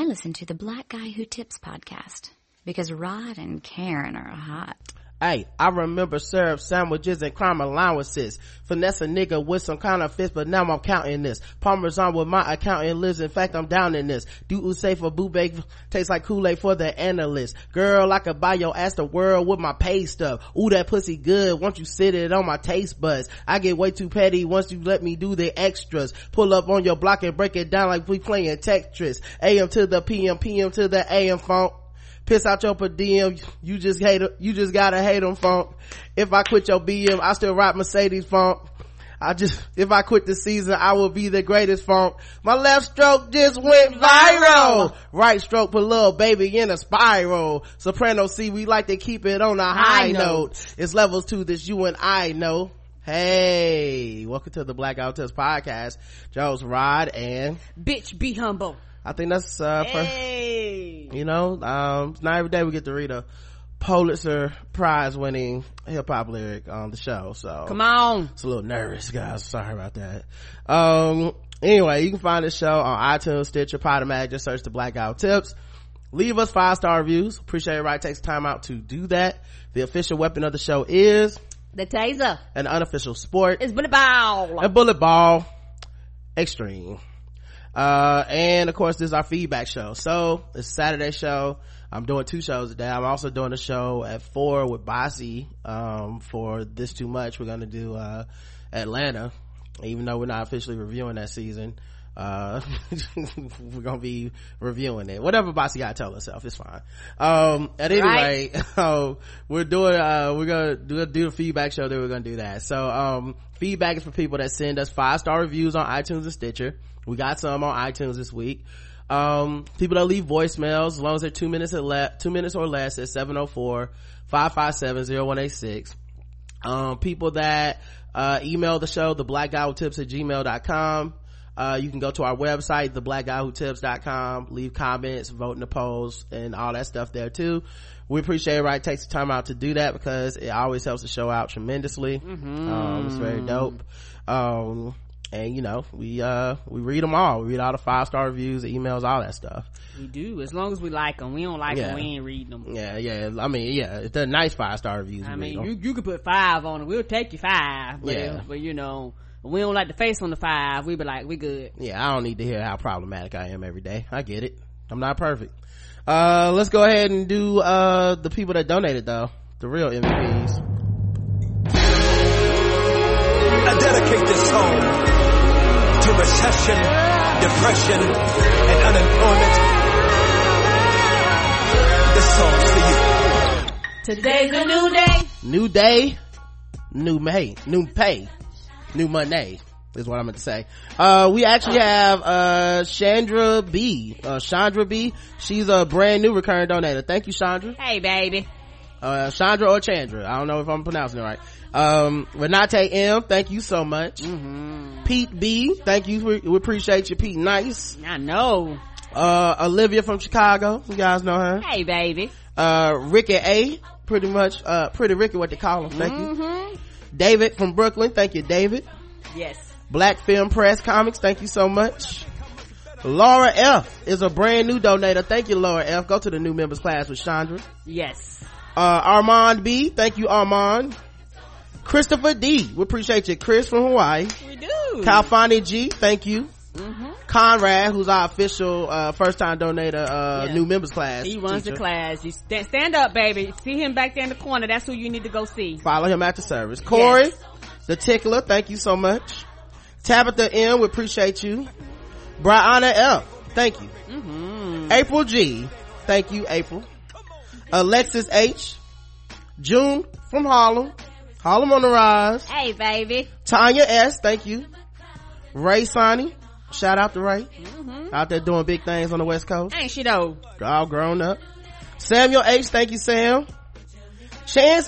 I listen to the Black Guy Who Tips podcast because Rod and Karen are hot. Hey, I remember syrup sandwiches and crime allowances. Finesse a nigga with some kind of fist, but now I'm counting this. Parmesan with my accountant lives. In fact, I'm down in this. Do say for boo bake tastes like Kool-Aid for the analyst. Girl, I could buy your ass the world with my pay stuff. Ooh, that pussy good. Once you sit it on my taste buds. I get way too petty once you let me do the extras. Pull up on your block and break it down like we playing Tetris. AM to the PM, PM to the AM funk. Piss out your per diem, you just gotta hate them funk. If I quit your BM, I still rock Mercedes funk. If I quit the season, I will be the greatest funk. My left stroke just went viral. Right stroke put little baby in a spiral. Soprano C, we like to keep it on a high note. It's levels to this you and I know. Hey, welcome to the Black Guy Who Tips podcast. Joe's Rod and Bitch Be Humble. I think that's hey. You know, it's not every day we get to read a Pulitzer Prize winning hip-hop lyric on the show, so come on, it's a little nervous, guys. Sorry about that. Anyway, you can find this show on iTunes, Stitcher, Podomatic. Just search the Black Guy Who Tips. Leave us 5-star reviews. Appreciate everybody takes time out to do that. The official weapon of the show is the taser. An unofficial sport is bullet ball. A bullet ball extreme. And of course this is our feedback show. So it's Saturday show. I'm doing 2 shows today. I'm also doing a show at 4 with Bossy for This Too Much. We're gonna do Atlanta, even though we're not officially reviewing that season. We're gonna be reviewing it, whatever Bossy gotta tell herself, it's fine. At any rate, we're gonna do the feedback show. Then we're gonna do that. So feedback is for people that send us 5-star reviews on iTunes and Stitcher. We got some on iTunes this week. People that leave voicemails, as long as they're 2 minutes or less, at 704-557-0186. People that email the show, theblackguywhotips@gmail.com. You can go to our website, theblackguywhotips.com, leave comments, vote in the polls, and all that stuff there too. We appreciate everybody takes the time out to do that because it always helps the show out tremendously. It's very dope. And you know, we read them all. We read all the 5-star reviews, the emails, all that stuff. We do, as long as we like them. We don't like them, we ain't reading them. Yeah. I mean, if they're nice 5-star reviews, I mean, you could put 5 on it. We'll take you 5. But you know, we don't like the face on the 5. We be like, we good. Yeah, I don't need to hear how problematic I am every day. I get it. I'm not perfect. Let's go ahead and do the people that donated though, the real MVPs. I dedicate this song to recession, depression, and unemployment. This song's for you. Today's a new day. New day, new pay, new money is what I meant to say. We actually have Chandra B. She's a brand new recurring donator. Thank you, Chandra. Hey, baby. Chandra or Chandra, I don't know if I'm pronouncing it right. Renate M, thank you so much. Pete B, thank you. We appreciate you, Pete. Nice. I know. Olivia from Chicago, you guys know her. Hey, baby. Ricky A, pretty much Pretty Ricky, what they call him. Thank you. David from Brooklyn, thank you, David. Yes. Black Film Press Comics, thank you so much. Laura F is a brand new donator. Thank you, Laura F. Go to the new members class with Chandra. Yes. Armand B, thank you, Armand. Christopher D, we appreciate you. Chris from Hawaii. We do. Calfani G, thank you. Conrad, who's our official first time donator, new members class. He runs the class. You stand up, baby. See him back there in the corner. That's who you need to go see. Follow him after service. Corey, the tickler, thank you so much. Tabitha M, we appreciate you. Brianna F, thank you. April G, thank you, April. Alexis H, June from Harlem on the rise. Hey, baby. Tanya S, thank you. Ray Sonny, shout out to Ray. Out there doing big things on the West Coast. Ain't she though? All grown up. Samuel H, thank you, Sam. Chance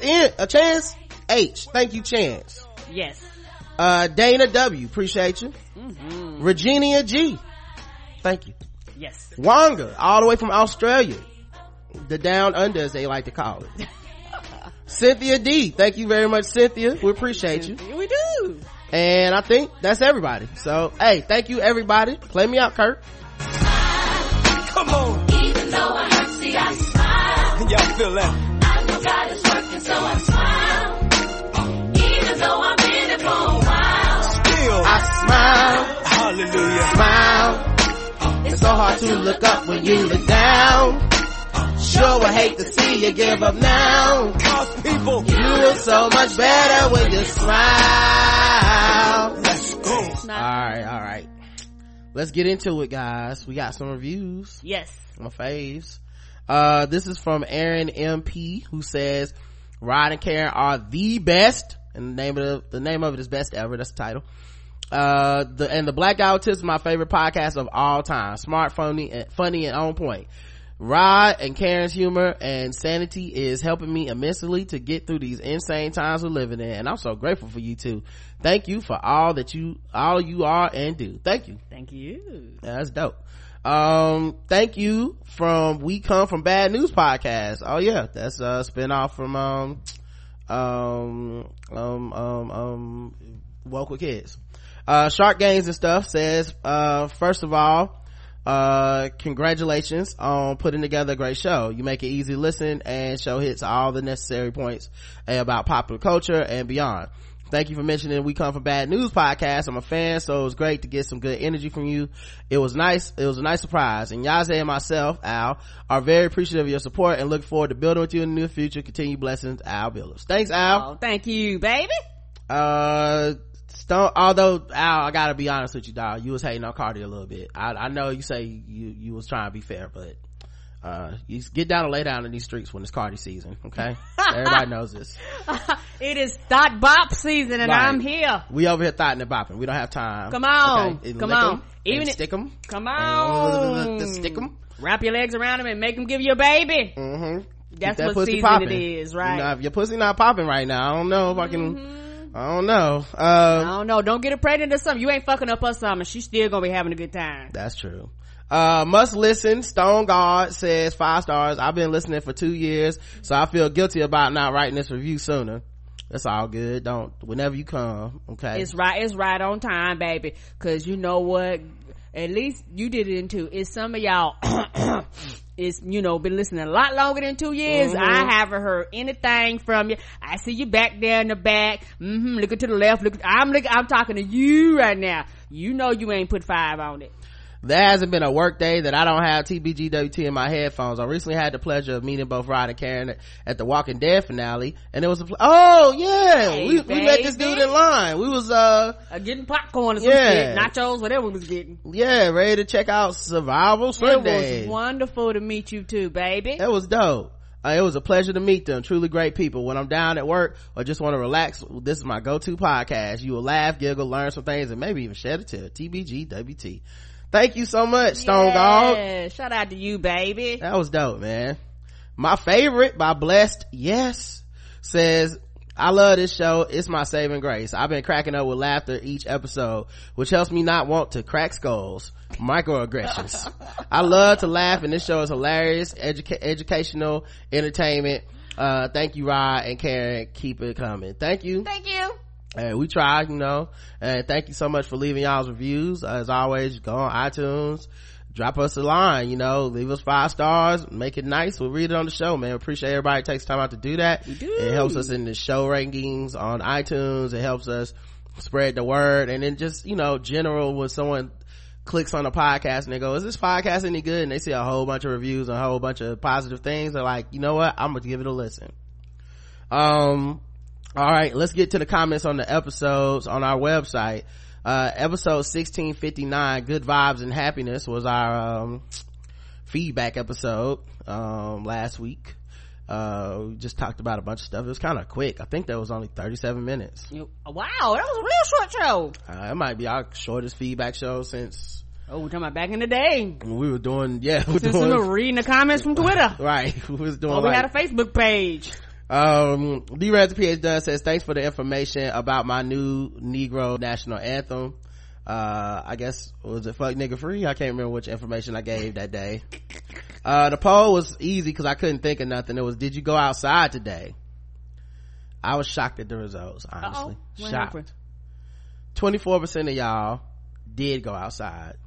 H, thank you, Chance. Yes. Dana W, appreciate you. Regina G, thank you. Yes. Wonga, all the way from Australia, the down under as they like to call it. Cynthia D, thank you very much, Cynthia. We appreciate you. We do. And I think that's everybody. So hey, thank you everybody. Play me out, Kurt. Come on. Feel that. I know God is working, so I smile. Even though I've been it for a while. Still. I smile, Hallelujah. smile. It's so hard to look up when you look down. Sure would hate to see you give up now. Cause people. You look so much better when you smile. Let's go. Alright. Let's get into it, guys. We got some reviews. Yes. My faves. This is from Aaron MP, who says Rod and Karen are the best, and the name of it is Best Ever. That's the title. The Black Guy Who Tips is my favorite podcast of all time. Smart, funny and on point. Rod and Karen's humor and sanity is helping me immensely to get through these insane times we're living in, and I'm so grateful for you two. Thank you for all you are and do. Thank you. Yeah, that's dope. Thank you from We Come From Bad News podcast. Oh yeah, that's a spinoff from Woke with Kids. Shark Games and Stuff says, first of all, congratulations on putting together a great show. You make it easy to listen, and show hits all the necessary points about popular culture and beyond. Thank you for mentioning We Come From Bad News podcast. I'm a fan, so it was great to get some good energy from you. It was nice. It was a nice surprise. And Yaze and myself, Al, are very appreciative of your support and look forward to building with you in the near future. Continue blessings, Al Billups. Thanks, Al. Oh, thank you, baby. Although Al, I gotta be honest with you, dog, you was hating on Cardi a little bit. I know you say you was trying to be fair, but you get down and lay down in these streets when it's Cardi season, okay? Everybody knows this. It is thought bop season, and right. I'm here. We over here thoughting and bopping. We don't have time. Come on, okay? come on. Even stick them. Come on, stick them. Wrap your legs around them and make them give you a baby. Mm-hmm. That's that what season poppin'. it is, right? You know, if your pussy not popping right now, I don't know if I can. I don't know. I don't know. Don't get her pregnant or something. You ain't fucking up her something. She's still gonna be having a good time. That's true. Must listen. Stone God says 5 stars. I've been listening for 2 years, so I feel guilty about not writing this review sooner. That's all good. Whenever you come, okay? It's right on time, baby. Cause you know what? At least you did it in 2. It's some of y'all is, been listening a lot longer than 2 years. Mm-hmm. I haven't heard anything from you. I see you back there in the back. Looking to the left. I'm talking to you right now. You know you ain't put 5 on it. There hasn't been a work day that I don't have TBGWT in my headphones. I recently had the pleasure of meeting both Rod and Karen at the Walking Dead finale, and it was Hey, we met this dude in line. We was getting popcorn or some shit, nachos, whatever we was getting. Yeah, ready to check out Survival Sunday. It was wonderful to meet you too, baby. That was dope. It was a pleasure to meet them. Truly great people. When I'm down at work or just want to relax, this is my go-to podcast. You will laugh, giggle, learn some things, and maybe even shed a tear. TBGWT. Thank you so much, Stone Dog. Shout out to you, baby. That was dope, man. My favorite by Blessed Yes says, I love this show. It's my saving grace. I've been cracking up with laughter each episode, which helps me not want to crack skulls. Microaggressions. I love to laugh, and this show is hilarious, educational, entertainment. Thank you, Rod and Karen. Keep it coming. Thank you. We try, and thank you so much for leaving y'all's reviews. As always, go on iTunes, drop us a line, leave us 5 stars, make it nice. We'll read it on the show, man. Appreciate everybody takes time out to do that. We do. It helps us in the show rankings on iTunes. It helps us spread the word. And then just, general, when someone clicks on a podcast and they go, is this podcast any good? And they see a whole bunch of reviews and a whole bunch of positive things. They're like, you know what? I'm gonna give it a listen. All right, let's get to the comments on the episodes on our website. Episode 1659, Good Vibes and Happiness, was our feedback episode last week. We just talked about a bunch of stuff. It was kind of quick. I think that was only 37 minutes. Wow, that was a real short show. It might be our shortest feedback show since we're talking about back in the day. We were doing, we were reading the comments from Twitter. Right. We was doing we had a Facebook page. D-Raz PH Dunn says, thanks for the information about my new Negro national anthem. I guess, was it Fuck Nigga Free? I can't remember which information I gave that day. The poll was easy because I couldn't think of nothing. It was, did you go outside today? I was shocked at the results, honestly. What shocked. happened? 24% of y'all did go outside.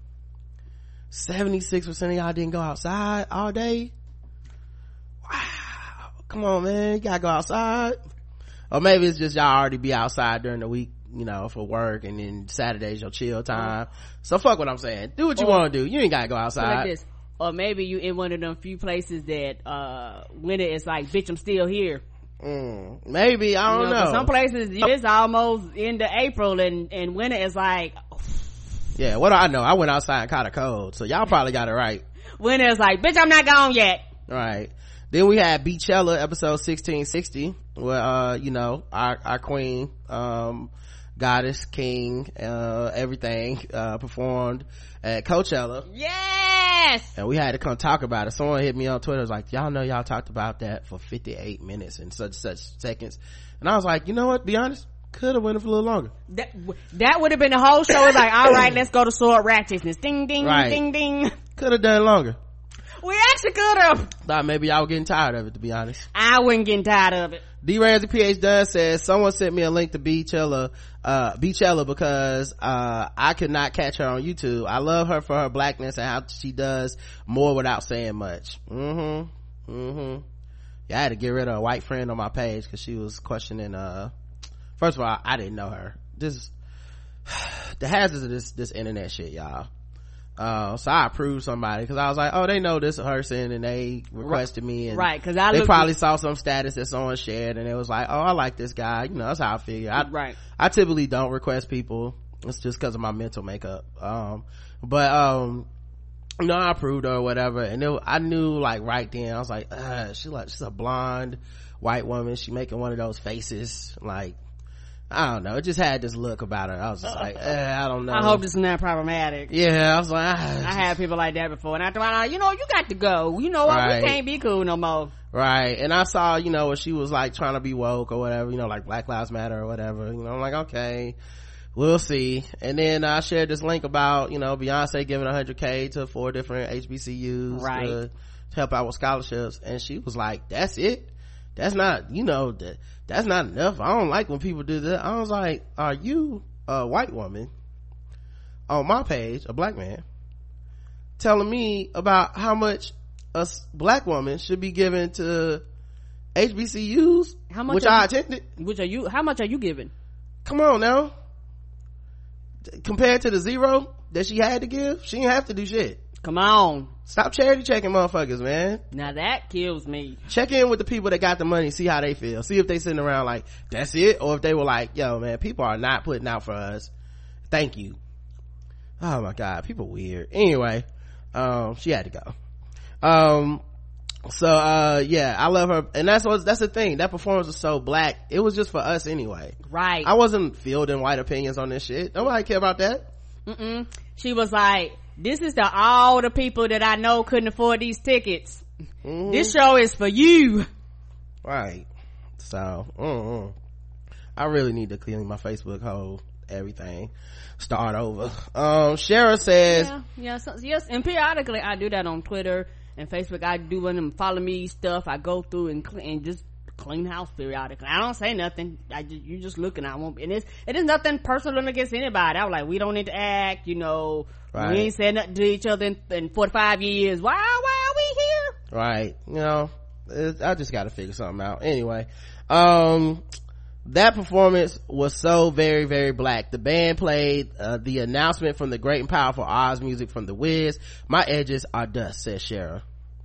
76% of y'all didn't go outside all day. Wow. come on, man, you gotta go outside. Or maybe it's just y'all already be outside during the week, you know, for work, and then Saturday's your chill time. So fuck what I'm saying. Do what you want to do. You ain't gotta go outside. Like this. Or maybe you in one of them few places that winter is like, bitch, I'm still here. Maybe, I don't know. Some places it's almost into April, and winter is like, yeah, what do I know? I went outside and caught a cold, so y'all probably got it right. Winter is like, bitch, I'm not gone yet. Right. Then we had Beachella episode 1660, where you know, our queen, goddess, king, everything, performed at Coachella. Yes! And we had to come talk about it. Someone hit me on Twitter, was like, y'all know y'all talked about that for 58 minutes and such seconds. And I was like, you know what, be honest, could have went it for a little longer. That would have been the whole show. It's like, all right, let's go to Sword Ratchetness. Ding ding, right. Ding ding. Could have done longer. We actually could have. Thought maybe y'all were getting tired of it, to be honest. I wasn't getting tired of it. D Ramsey PH Dunn says, someone sent me a link to Beachella because I could not catch her on YouTube. I love her for her blackness and how she does more without saying much. Yeah, I had to get rid of a white friend on my page because she was questioning first of all, I didn't know her. The hazards of this internet shit, y'all. So I approved somebody because I was like, oh, they know this person, and they requested me, and right, because they probably saw some status that someone shared, and it was like, oh, I like this guy. You know, that's how I figure. I typically don't request people. It's just because of my mental makeup. But you know, I approved her or whatever, and I knew like right then, I was like, she's a blonde white woman. She making one of those faces, like, I don't know, it just had this look about her. I was just like, I don't know, I hope this is not problematic. Yeah, I was like, I had people like that before, and after a while, you know, you got to go, you know what, right. We can't be cool no more. Right. And I saw, you know, where she was like trying to be woke or whatever, you know, like Black Lives Matter or whatever, you know. I'm like, okay, we'll see. And then I shared this link about, you know, Beyonce giving $100K to 4 different HBCUs right. to help out with scholarships, and she was like, that's it? That's not, you know, that's not enough. I don't like when people do that. I was like, are you a white woman on my page, a black man, telling me about how much a black woman should be given to HBCUs, which I attended? How much are you giving? Come on now. Compared to the zero that she had to give, she didn't have to do shit. Come on. Stop charity checking motherfuckers, man. Now that kills me. Check in with the people that got the money, see how they feel. See if they sitting around like, that's it? Or if they were like, yo, man, people are not putting out for us. Thank you. Oh my God, people weird. Anyway, she had to go. Yeah, I love her. And that's the thing. That performance was so black. It was just for us anyway. Right. I wasn't fielding white opinions on this shit. Nobody care about that. She was like, this is to all the people that I know couldn't afford these tickets. This show is for you. Right. So, I really need to clean my Facebook whole, everything, start over. Shara says, yes, and periodically I do that on Twitter and Facebook. I do one of them follow me stuff. I go through and just clean house periodically. I don't say nothing. You just looking. I won't. And it is nothing personal against anybody. I was like, we don't need to act. You know, right. We ain't said nothing to each other in 45 years. Why are we here? Right. You know, I just got to figure something out. Anyway, that performance was so very, very black. The band played the announcement from the great and powerful Oz music from The Wiz. My edges are dust, says Shara.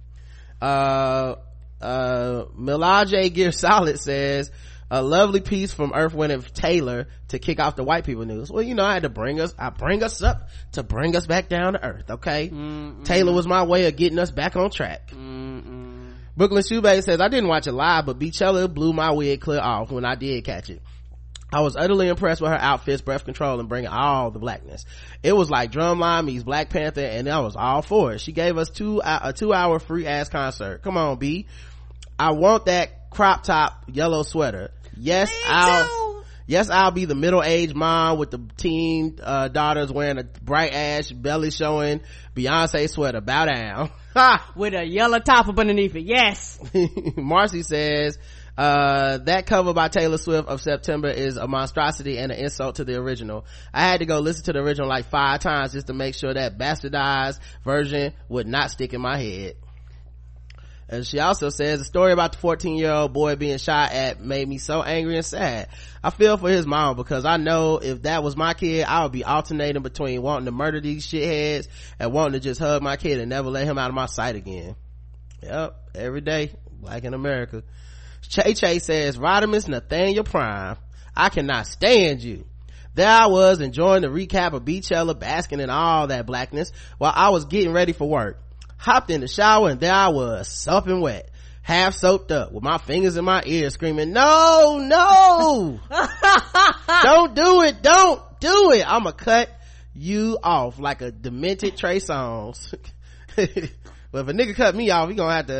Milaje Gear Solid says, a lovely piece from Earth, Wind and Taylor to kick off the white people news. Well, you know, I bring us up to bring us back down to earth, okay? Taylor was my way of getting us back on track. Brooklyn Shoebay says, I didn't watch it live, but Beachella blew my wig clear off when I did catch it. I was utterly impressed with her outfits, breath control, and bringing all the blackness. It was like Drumline meets Black Panther, and I was all for it. She gave us a 2-hour free ass concert. Come on, B. I want that crop top yellow sweater. Yes, I'll be the middle-aged mom with the teen daughters wearing a bright ash belly showing Beyonce sweater. Bow down. With a yellow top up underneath it. Yes. Marcy says, that cover by Taylor Swift of September is a monstrosity and an insult to the original. I had to go listen to the original like 5 times just to make sure that bastardized version would not stick in my head. And she also says the story about the 14-year-old boy being shot at made me so angry and sad. I feel for his mom because I know if that was my kid, I would be alternating between wanting to murder these shitheads and wanting to just hug my kid and never let him out of my sight again. Yep, every day, Black in America. Che says, Rodimus Nathaniel Prime, I cannot stand you. There I was enjoying the recap of Beachella, basking in all that blackness while I was getting ready for work. Hopped in the shower and there I was, sopping wet, half soaked up with my fingers in my ears screaming, no, don't do it, I'ma cut you off like a demented Trey Songz. But if a nigga cut me off, he gonna have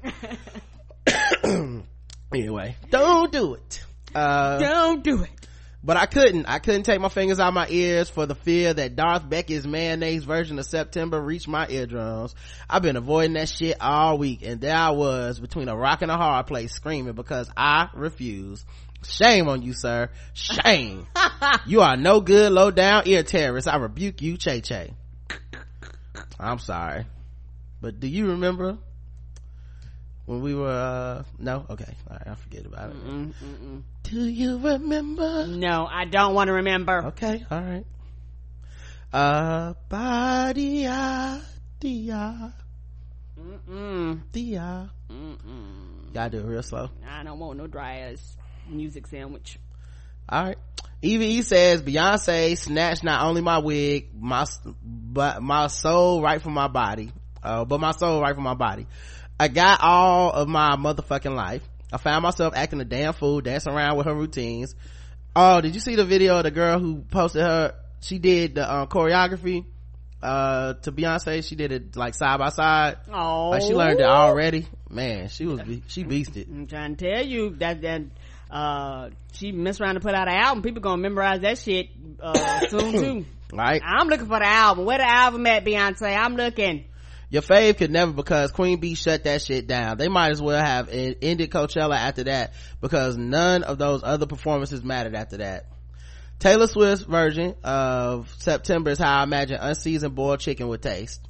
to anyway, don't do it. Don't do it. But I couldn't take my fingers out my ears for the fear that Darth Beckett's mayonnaise version of September reached my eardrums. I've been avoiding that shit all week, and there I was between a rock and a hard place screaming because I refuse. Shame on you, sir. Shame. You are no good low down ear terrorist. I rebuke you, Che. I'm sorry. But do you remember when we were no? Okay, all right, I forget about it. Do you remember? No, I don't want to remember. Okay, all right. Dia. Gotta do it real slow. I don't want no dry ass music sandwich. All right. Eve says Beyonce snatched not only my wig, but my soul right from my body. I got all of my motherfucking life. I found myself acting a damn fool, dancing around with her routines. Oh, did you see the video of the girl who posted her? She did the choreography to Beyonce. She did it like side by side. Oh, like she learned it already. Man, she beasted. I'm trying to tell you that she messed around to put out an album. People gonna memorize that shit soon too. Right. I'm looking for the album. Where the album at, Beyonce? I'm looking. Your fave could never, because Queen Bee shut that shit down. They might as well have ended Coachella after that, because none of those other performances mattered after that. Taylor Swift's version of September is how I imagine unseasoned boiled chicken would taste.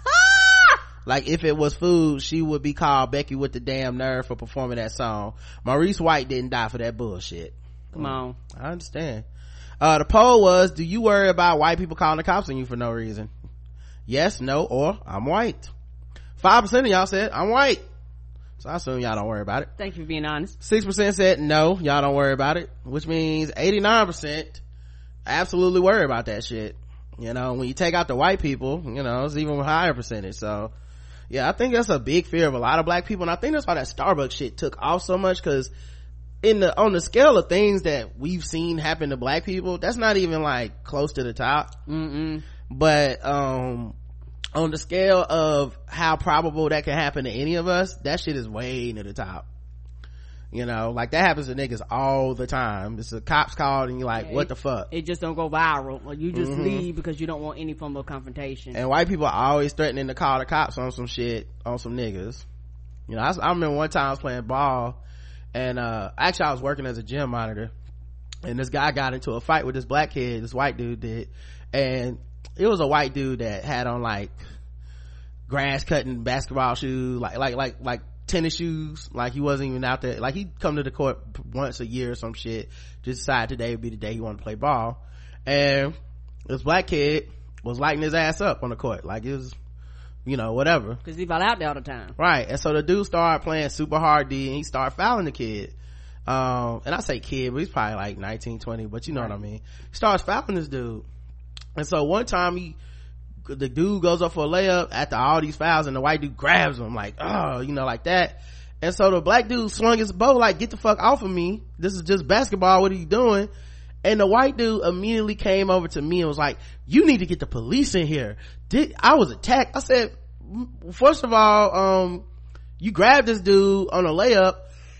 Like if it was food, she would be called Becky with the damn nerve for performing that song. Maurice White didn't die for that bullshit. Come on. I understand. The poll was, do you worry about white people calling the cops on you for no reason? Yes, no, or I'm white. 5% of y'all said I'm white, so I assume y'all don't worry about it. Thank you for being honest. 6% said no, y'all don't worry about it, which means 89% absolutely worry about that shit. You know, when you take out the white people, you know, it's even a higher percentage. So yeah, I think that's a big fear of a lot of black people, and I think that's why that Starbucks shit took off so much, because on the scale of things that we've seen happen to black people, that's not even like close to the top. But on the scale of how probable that can happen to any of us, that shit is way near the top. You know, like that happens to niggas all the time. It's the cops called and you're like, what the fuck? It just don't go viral, or you just leave because you don't want any form of confrontation. And white people are always threatening to call the cops on some shit, on some niggas. You know, I remember one time I was playing ball, and actually I was working as a gym monitor, and this guy got into a fight with this black kid, this white dude did, and it was a white dude that had on like grass cutting basketball shoes, like tennis shoes. Like he wasn't even out there. Like he'd come to the court once a year or some shit. Just decided today would be the day he wanted to play ball. And this black kid was lighting his ass up on the court. Like it was, you know, whatever. Cause he fell out there all the time. Right. And so the dude started playing super hard D, and he started fouling the kid. And I say kid, but he's probably like 19, 20, but you know what I mean. He starts fouling this dude. And so one time the dude goes up for a layup after all these fouls, and the white dude grabs him like, oh, you know, like that. And so the black dude swung his bow like, get the fuck off of me, this is just basketball, what are you doing? And the white dude immediately came over to me and was like, you need to get the police in here, I was attacked. I said, first of all, you grabbed this dude on a layup.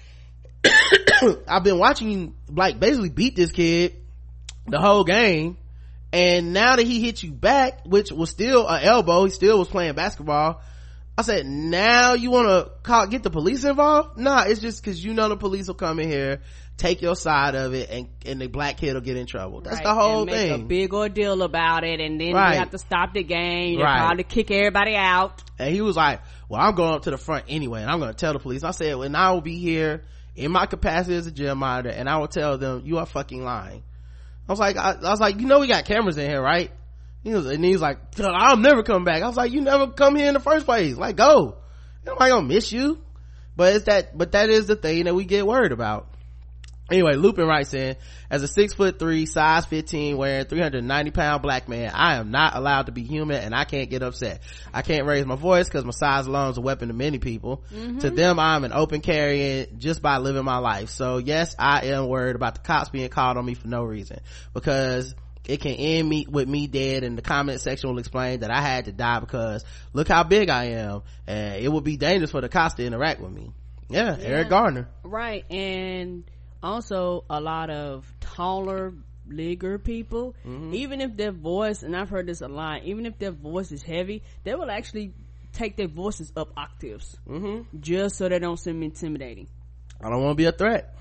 I've been watching you like basically beat this kid the whole game, and now that he hit you back, which was still an elbow, he still was playing basketball, I said, now you want to get the police involved? Nah, it's just because the police will come in here, take your side of it, and the black kid will get in trouble. That's the whole thing. Make a big ordeal about it, and then you have to stop the game. You'll probably kick everybody out. And he was like, well, I'm going up to the front anyway, and I'm going to tell the police. I said, well, I will be here in my capacity as a jail monitor, and I will tell them you are fucking lying. I was like, we got cameras in here, right? He's like, I'll never come back. I was like, you never come here in the first place. Like, go. Nobody gonna miss you. But that is the thing that we get worried about. Anyway, Lupin writes in, as a 6'3", size 15, wearing 390-pound black man, I am not allowed to be human, and I can't get upset. I can't raise my voice because my size alone is a weapon to many people. To them, I'm an open carrying just by living my life. So yes, I am worried about the cops being called on me for no reason, because it can end with me dead, and the comment section will explain that I had to die because look how big I am, and it would be dangerous for the cops to interact with me. Yeah. Eric Gardner. Right. And also a lot of taller, bigger people, even if their voice, and I've heard this a lot, even if their voice is heavy, they will actually take their voices up octaves, just so they don't seem intimidating. I don't want to be a threat,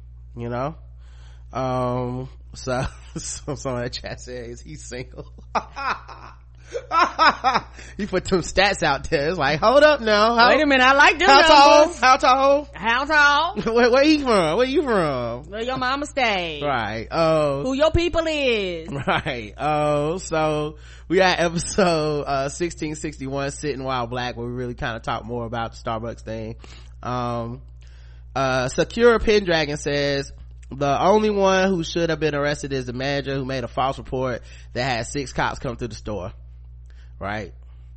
so some of that chat says he's single. He put some stats out there. It's like, hold up now. Wait a minute, I like them numbers. How tall? Where you from? Where your mama stay? Right. Who your people is? Right. So we got episode 1661, Sitting While Black, where we really kind of talk more about the Starbucks thing. Secure Pendragon says, the only one who should have been arrested is the manager who made a false report that had 6 cops come through the store. Right.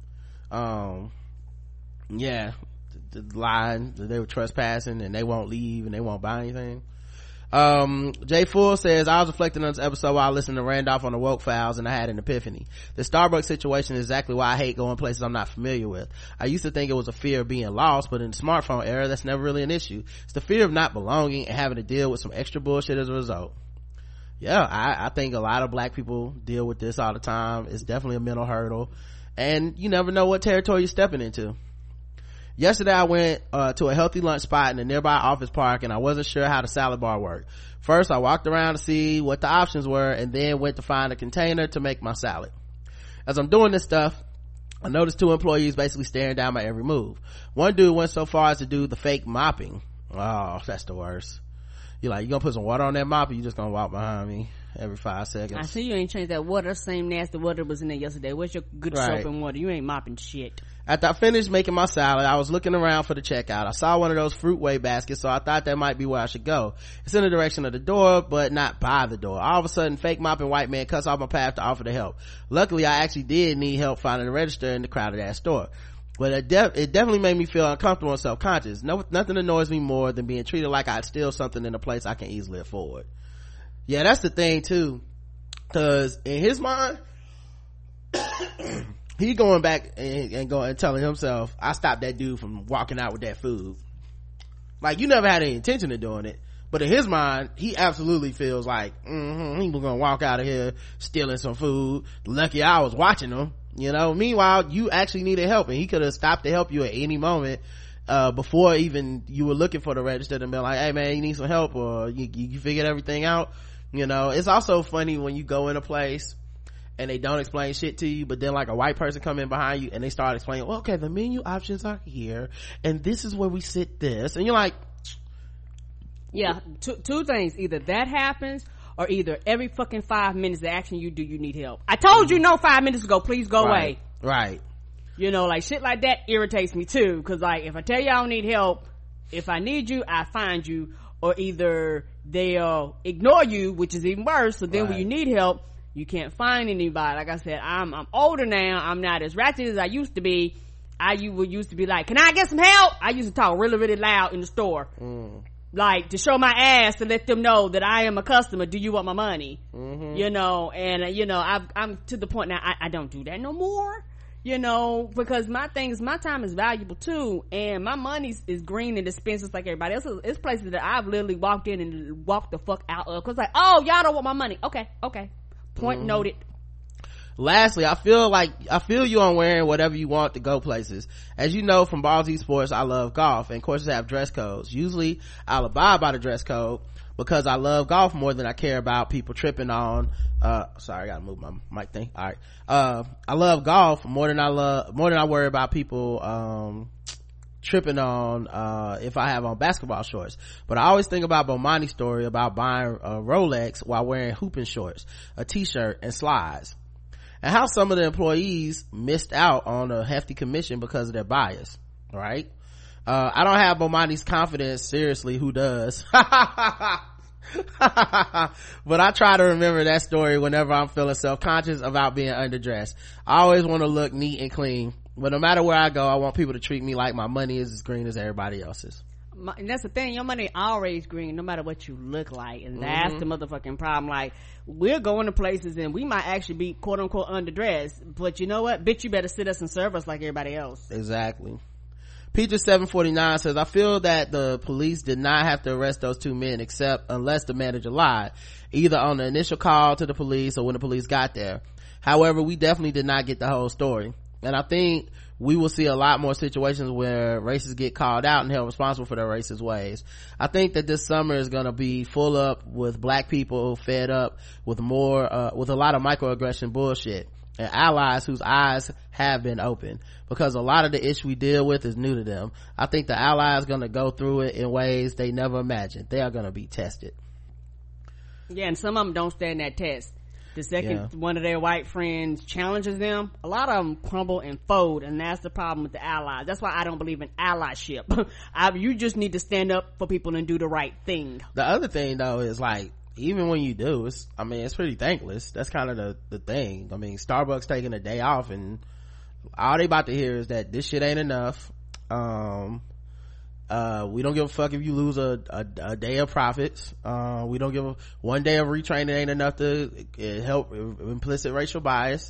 Yeah, the line that they were trespassing and they won't leave and they won't buy anything. Jay Full says, I was reflecting on this episode while listening to Randolph on the Woke Files, and I had an epiphany. The Starbucks situation is exactly why I hate going places I'm not familiar with. I used to think it was a fear of being lost, but in the smartphone era, that's never really an issue. It's the fear of not belonging and having to deal with some extra bullshit as a result. Yeah, I think a lot of black people deal with this all the time. It's definitely a mental hurdle, and you never know what territory you're stepping into. Yesterday I went to a healthy lunch spot in a nearby office park, and I wasn't sure how the salad bar worked. First I walked around to see what the options were, and then went to find a container to make my salad. As I'm doing this stuff, I noticed 2 employees basically staring down my every move. One dude went so far as to do the fake mopping. Oh, that's the worst. You're like, you gonna put some water on that mop, or you just gonna walk behind me every 5 seconds? I see you ain't changed that water. Same nasty water was in there yesterday. Where's your good soap and water? You ain't mopping shit. After I finished making my salad, I was looking around for the checkout. I saw one of those Fruitway baskets, so I thought that might be where I should go. It's in the direction of the door, but not by the door. All of a sudden, fake mopping white man cuts off my path to offer to help. Luckily, I actually did need help finding the register in the crowded ass store. But it definitely made me feel uncomfortable and self-conscious. Nothing annoys me more than being treated like I'd steal something in a place I can easily afford. Yeah, that's the thing too. Cause in his mind, he going back and going and telling himself, I stopped that dude from walking out with that food. Like, you never had any intention of doing it, but in his mind, he absolutely feels like, he was gonna walk out of here stealing some food. Lucky I was watching him, meanwhile you actually needed help, and he could have stopped to help you at any moment, before even you were looking for the register, and been like, hey man, you need some help, or you figured everything out. It's also funny when you go in a place and they don't explain shit to you, but then like a white person come in behind you and they start explaining, well, okay, the menu options are here and this is where we sit this, and you're like, yeah, two things. Either that happens, or either every fucking 5 minutes the action you do, you need help. I told you no 5 minutes ago, please go away. Right. Like shit like that irritates me too, because like if I tell you I don't need help, if I need you, I find you, or either they'll ignore you, which is even worse. So then when you need help, you can't find anybody. Like I said, I'm older now. I'm not as ratchet as I used to be. I used to be like, can I get some help? I used to talk really, really loud in the store. Like to show my ass to let them know that I am a customer. Do you want my money? And I'm to the point now, I don't do that no more. Because my time is valuable too, and my money is green and expensive like everybody else. It's places that I've literally walked in and walked the fuck out of, cause like, oh, y'all don't want my money. Okay. Point noted. Lastly, I feel you on wearing whatever you want to go places. As you know from Balls Esports, I love golf, and courses have dress codes. Usually I'll abide by the dress code because I love golf more than I care about people tripping on sorry, I gotta move my mic thing. All right. I love golf more than I worry about people tripping on if I have on basketball shorts. But I always think about Bomani's story about buying a Rolex while wearing hooping shorts, a t-shirt, and slides, and how some of the employees missed out on a hefty commission because of their bias, right? I don't have Bomani's confidence. Seriously, who does? But I try to remember that story whenever I'm feeling self-conscious about being underdressed. I always want to look neat and clean, but no matter where I go, I want people to treat me like my money is as green as everybody else's. And that's the thing, your money always green no matter what you look like, and that's the motherfucking problem. Like, we're going to places and we might actually be quote unquote underdressed, but you know what, bitch, you better sit us and serve us like everybody else. Exactly. Peter 749 says, I feel that the police did not have to arrest those two men except unless the manager lied, either on the initial call to the police or when the police got there. However, we definitely did not get the whole story, and I think we will see a lot more situations where racists get called out and held responsible for their racist ways. I think that this summer is going to be full up with black people fed up with with a lot of microaggression bullshit, and allies whose eyes have been opened, because a lot of the issue we deal with is new to them. I think the allies going to go through it in ways they never imagined. They are going to be tested. Yeah, and some of them don't stand that test. The second one of their white friends challenges them, a lot of them crumble and fold, and that's the problem with the allies. That's why I don't believe in allyship. You just need to stand up for people and do the right thing. The other thing though is, like, even when you do, it's pretty thankless. That's kind of the thing. I mean, Starbucks taking a day off, and all they about to hear is that this shit ain't enough. We don't give a fuck if you lose a day of profits. We don't give one day of retraining ain't enough to help implicit racial bias.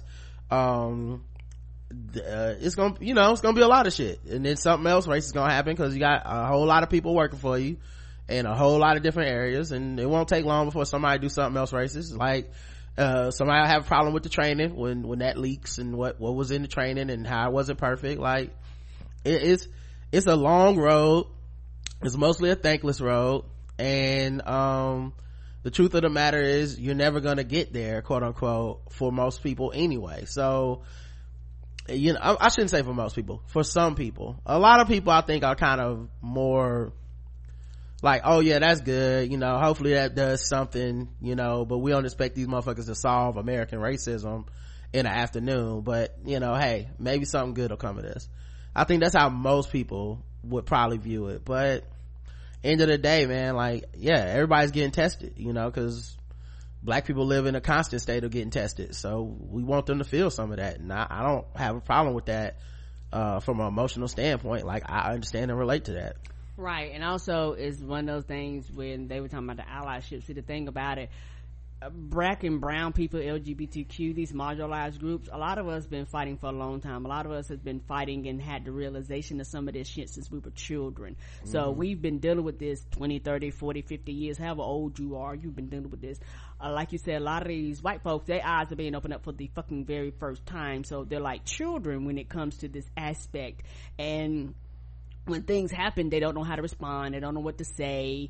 It's gonna be a lot of shit, and then something else racist is gonna happen because you got a whole lot of people working for you in a whole lot of different areas, and it won't take long before somebody do something else racist. Like somebody will have a problem with the training when that leaks, and what was in the training and how it wasn't perfect. Like, it's a long road. It's mostly a thankless road, and the truth of the matter is you're never gonna get there, quote unquote, for most people anyway. So, I shouldn't say for most people, for some people. A lot of people I think are kind of more like, oh yeah, that's good, hopefully that does something, but we don't expect these motherfuckers to solve American racism in an afternoon. But hey, maybe something good will come of this. I think that's how most people would probably view it. But end of the day, man, like, yeah, everybody's getting tested, because black people live in a constant state of getting tested, so we want them to feel some of that. And I don't have a problem with that from an emotional standpoint. Like, I understand and relate to that. Right. And also, it's one of those things when they were talking about the allyship. See, the thing about it, black and brown people, LGBTQ, these marginalized groups, a lot of us been fighting for a long time. A lot of us have been fighting and had the realization of some of this shit since we were children. So we've been dealing with this 20, 30, 40, 50 years, however old you are, you've been dealing with this. Like you said, a lot of these white folks, their eyes are being opened up for the fucking very first time. So they're like children when it comes to this aspect. And when things happen, they don't know how to respond, they don't know what to say,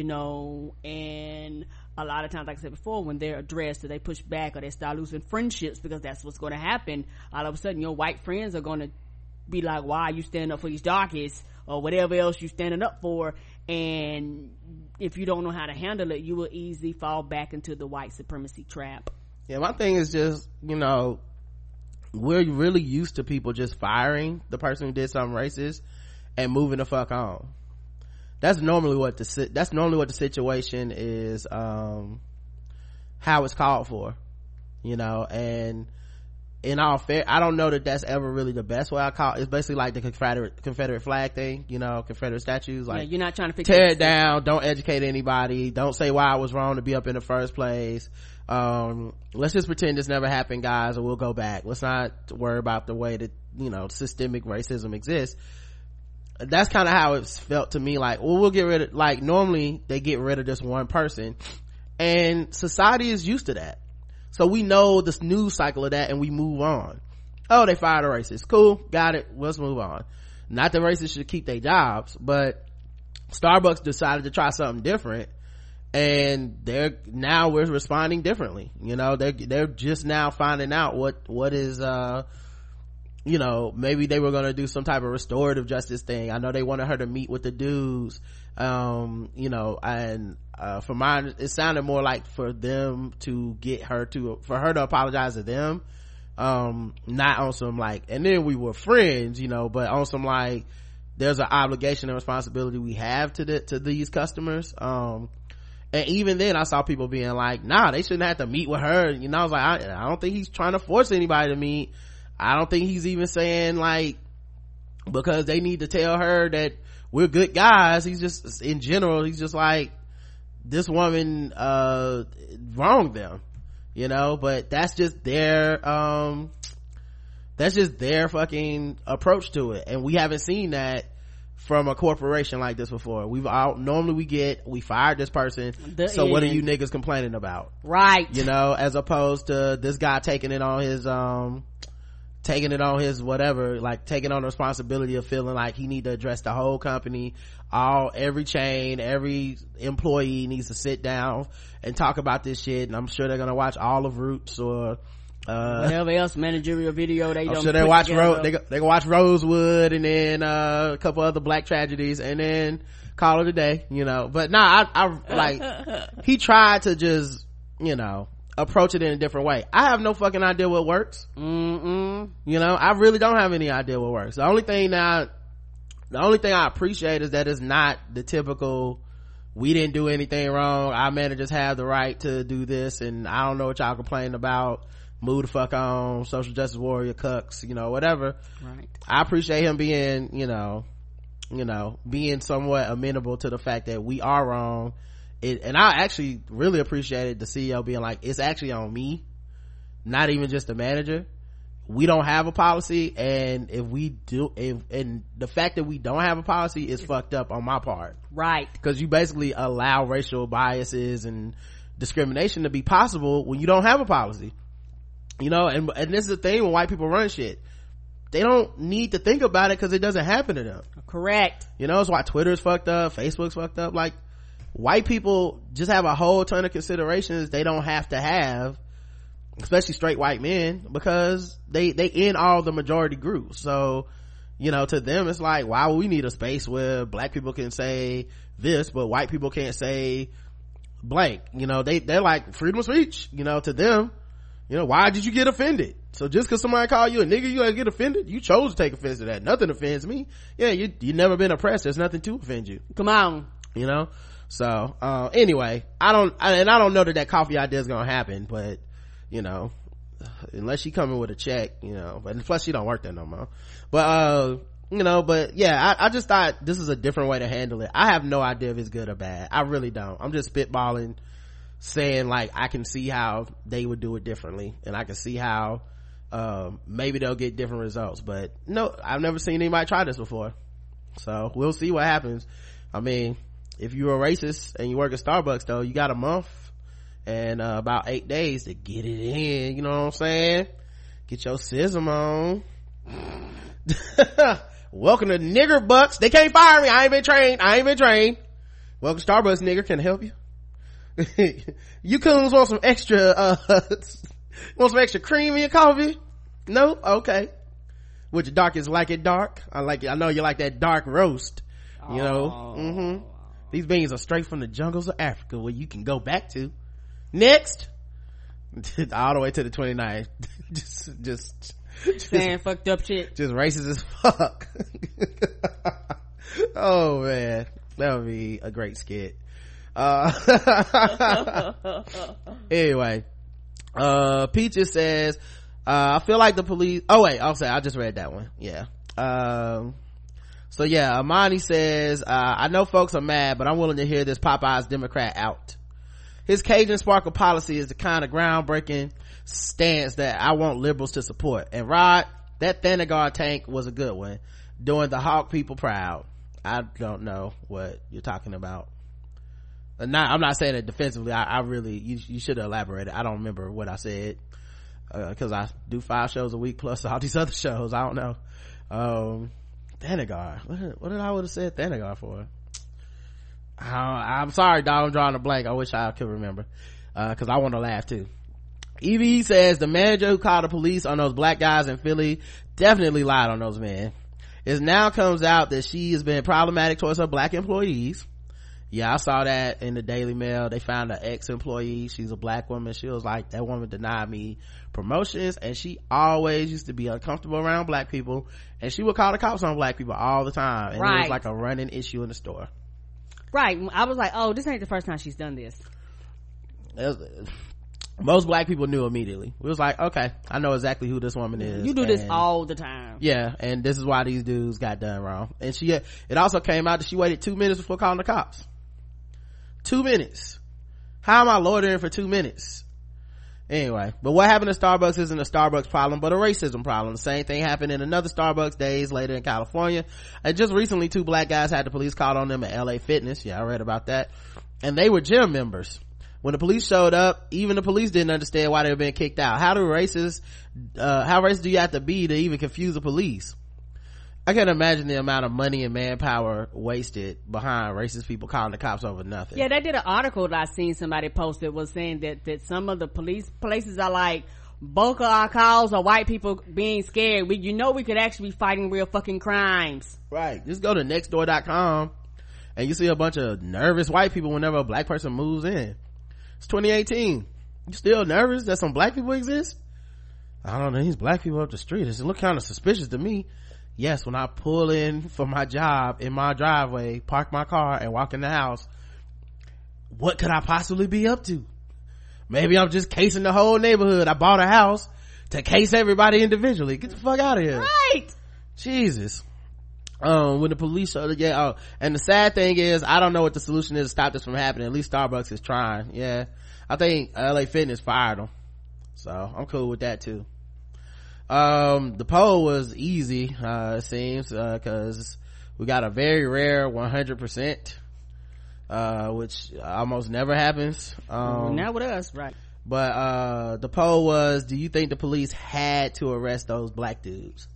and a lot of times, like I said before, when they're addressed or they push back or they start losing friendships, because that's what's going to happen, all of a sudden your white friends are going to be like, why are you standing up for these darkies or whatever else you standing up for? And if you don't know how to handle it, you will easily fall back into the white supremacy trap. Yeah, my thing is just, we're really used to people just firing the person who did something racist and moving the fuck on. That's normally what the situation is, how it's called for, and in all fair, I don't know that that's ever really the best way. It's basically like the Confederate flag thing, Confederate statues, like, you're not trying to fix tear it down, don't educate anybody, don't say why I was wrong to be up in the first place. Let's just pretend this never happened, guys, and we'll go back. Let's not worry about the way that systemic racism exists. That's kind of how it's felt to me. Like, well, we'll get rid of, like, normally they get rid of this one person, and society is used to that. So we know this news cycle of that and we move on. Oh, they fired a racist. Cool. Got it. Let's move on. Not that racists should keep their jobs, but Starbucks decided to try something different, and we're responding differently. You know, they're just now finding out what is, you know, maybe they were going to do some type of restorative justice thing. I know they wanted her to meet with the dudes, you know, and for mine, it sounded more like for them to get her for her to apologize to them, not on some like, and then we were friends, you know, but on some like, there's an obligation and responsibility we have to these customers. And even then I saw people being like, nah, they shouldn't have to meet with her. You know, I was like, I don't think he's trying to force anybody to meet. I don't think he's even saying like, because they need to tell her that we're good guys. He's just, in general, he's just like, this woman wronged them, you know. But that's just their fucking approach to it, and we haven't seen that from a corporation like this before. Normally we fired this person, so what are you niggas complaining about, right? You know, as opposed to this guy taking it on his whatever, like taking on the responsibility of feeling like he need to address the whole company, every chain, every employee needs to sit down and talk about this shit. And I'm sure they're gonna watch all of Roots or whatever else managerial video they don't. I'm sure they watch they can watch Rosewood, and then a couple other black tragedies, and then call it a day, you know. But nah, I like he tried to just, you know, approach it in a different way. I have no fucking idea what works. You know, I really don't have any idea what works. The only thing I appreciate is that it's not the typical, we didn't do anything wrong, our managers have the right to do this, and I don't know what y'all complaining about, move the fuck on, social justice warrior cucks, you know, whatever. Right. I appreciate him being, you know, being somewhat amenable to the fact that we are wrong. And I actually really appreciated the CEO being like, it's actually on me, not even just the manager. We don't have a policy, and and the fact that we don't have a policy is fucked up on my part, right? Because you basically allow racial biases and discrimination to be possible when you don't have a policy, you know. And this is the thing when white people run shit, they don't need to think about it because it doesn't happen to them. Correct. You know, it's why Twitter's fucked up, Facebook's fucked up. Like, white people just have a whole ton of considerations they don't have to have, especially straight white men, because they in all the majority groups. So, you know, to them it's like, why would we need a space where black people can say this but white people can't say blank? You know, they're like, freedom of speech, you know. To them, you know, why did you get offended? So just because somebody call you a nigga, you gotta get offended? You chose to take offense to that. Nothing offends me. Yeah, you never been oppressed. There's nothing to offend you. Come on, you know. So anyway, I don't know that coffee idea is gonna happen, but you know, unless she coming with a check, you know. But plus she don't work there no more. But you know, but yeah, I just thought this is a different way to handle it. I have no idea if it's good or bad. I really don't. I'm just spitballing, saying like I can see how they would do it differently, and I can see how maybe they'll get different results. But no, I've never seen anybody try this before, so we'll see what happens. I mean, if you're a racist and you work at Starbucks though, you got a month and about 8 days to get it in, you know what I'm saying? Get your SISM on. Welcome to Nigger Bucks. They can't fire me. I ain't been trained. Welcome to Starbucks, nigger. Can I help you? You coons want some extra cream in your coffee? No? Okay. Would your dark is like it dark? I know you like that dark roast, you know. These beans are straight from the jungles of Africa, where you can go back to. Next. All the way to the 29th. just saying fucked up shit. Just racist as fuck. Oh man, that would be a great skit. Anyway, Peaches says, I feel like the police, I just read that one. Yeah. So yeah, Amani says, I know folks are mad, but I'm willing to hear this Popeye's Democrat out. His Cajun Sparkle policy is the kind of groundbreaking stance that I want liberals to support. And Rod, that Thanagar tank was a good one, doing the Hawk people proud. I don't know what you're talking about. I'm not saying it defensively. I really, you should have elaborated. I don't remember what I said, cause I do 5 shows a week plus all these other shows. I don't know. Thanagar. What did I would have said Thanagar for? I'm sorry, dog. I'm drawing a blank. I wish I could remember, cause I want to laugh too. Evie says the manager who called the police on those black guys in Philly definitely lied on those men. It now comes out that she has been problematic towards her black employees. Yeah, I saw that in the Daily Mail. They found an ex-employee. She's a black woman. She was like, that woman denied me promotions, and she always used to be uncomfortable around black people, and she would call the cops on black people all the time, and it was like a running issue in the store. Right. I was like, oh, this ain't the first time she's done this. Most black people knew immediately. It was like, okay, I know exactly who this woman is. You do this all the time. Yeah, and this is why these dudes got done wrong. And it also came out that she waited 2 minutes before calling the cops. 2 minutes. How am I loitering for 2 minutes? Anyway, but what happened to Starbucks isn't a Starbucks problem, but a racism problem. The same thing happened in another Starbucks days later in California. And just recently, 2 black guys had the police called on them at LA Fitness. Yeah, I read about that. And they were gym members. When the police showed up, even the police didn't understand why they were being kicked out. How racist do you have to be to even confuse the police? I can't imagine the amount of money and manpower wasted behind racist people calling the cops over nothing. Yeah, they did an article that I seen somebody posted was saying that some of the police places are like, bulk of our calls are white people being scared. We could actually be fighting real fucking crimes. Right. Just go to nextdoor.com and you see a bunch of nervous white people whenever a black person moves in. It's 2018. You still nervous that some black people exist? I don't know, these black people up the street, it look kind of suspicious to me. Yes, when I pull in for my job in my driveway, park my car and walk in the house, what could I possibly be up to? Maybe I'm just casing the whole neighborhood. I bought a house to case everybody individually. Get the fuck out of here. Right. Jesus. When the police showed it, and the sad thing is, I don't know what the solution is to stop this from happening. At least Starbucks is trying. Yeah. I think LA Fitness fired them. So, I'm cool with that too. The poll was easy, it seems, cause we got a very rare 100%, which almost never happens. Not with us, right. But, the poll was, do you think the police had to arrest those black dudes?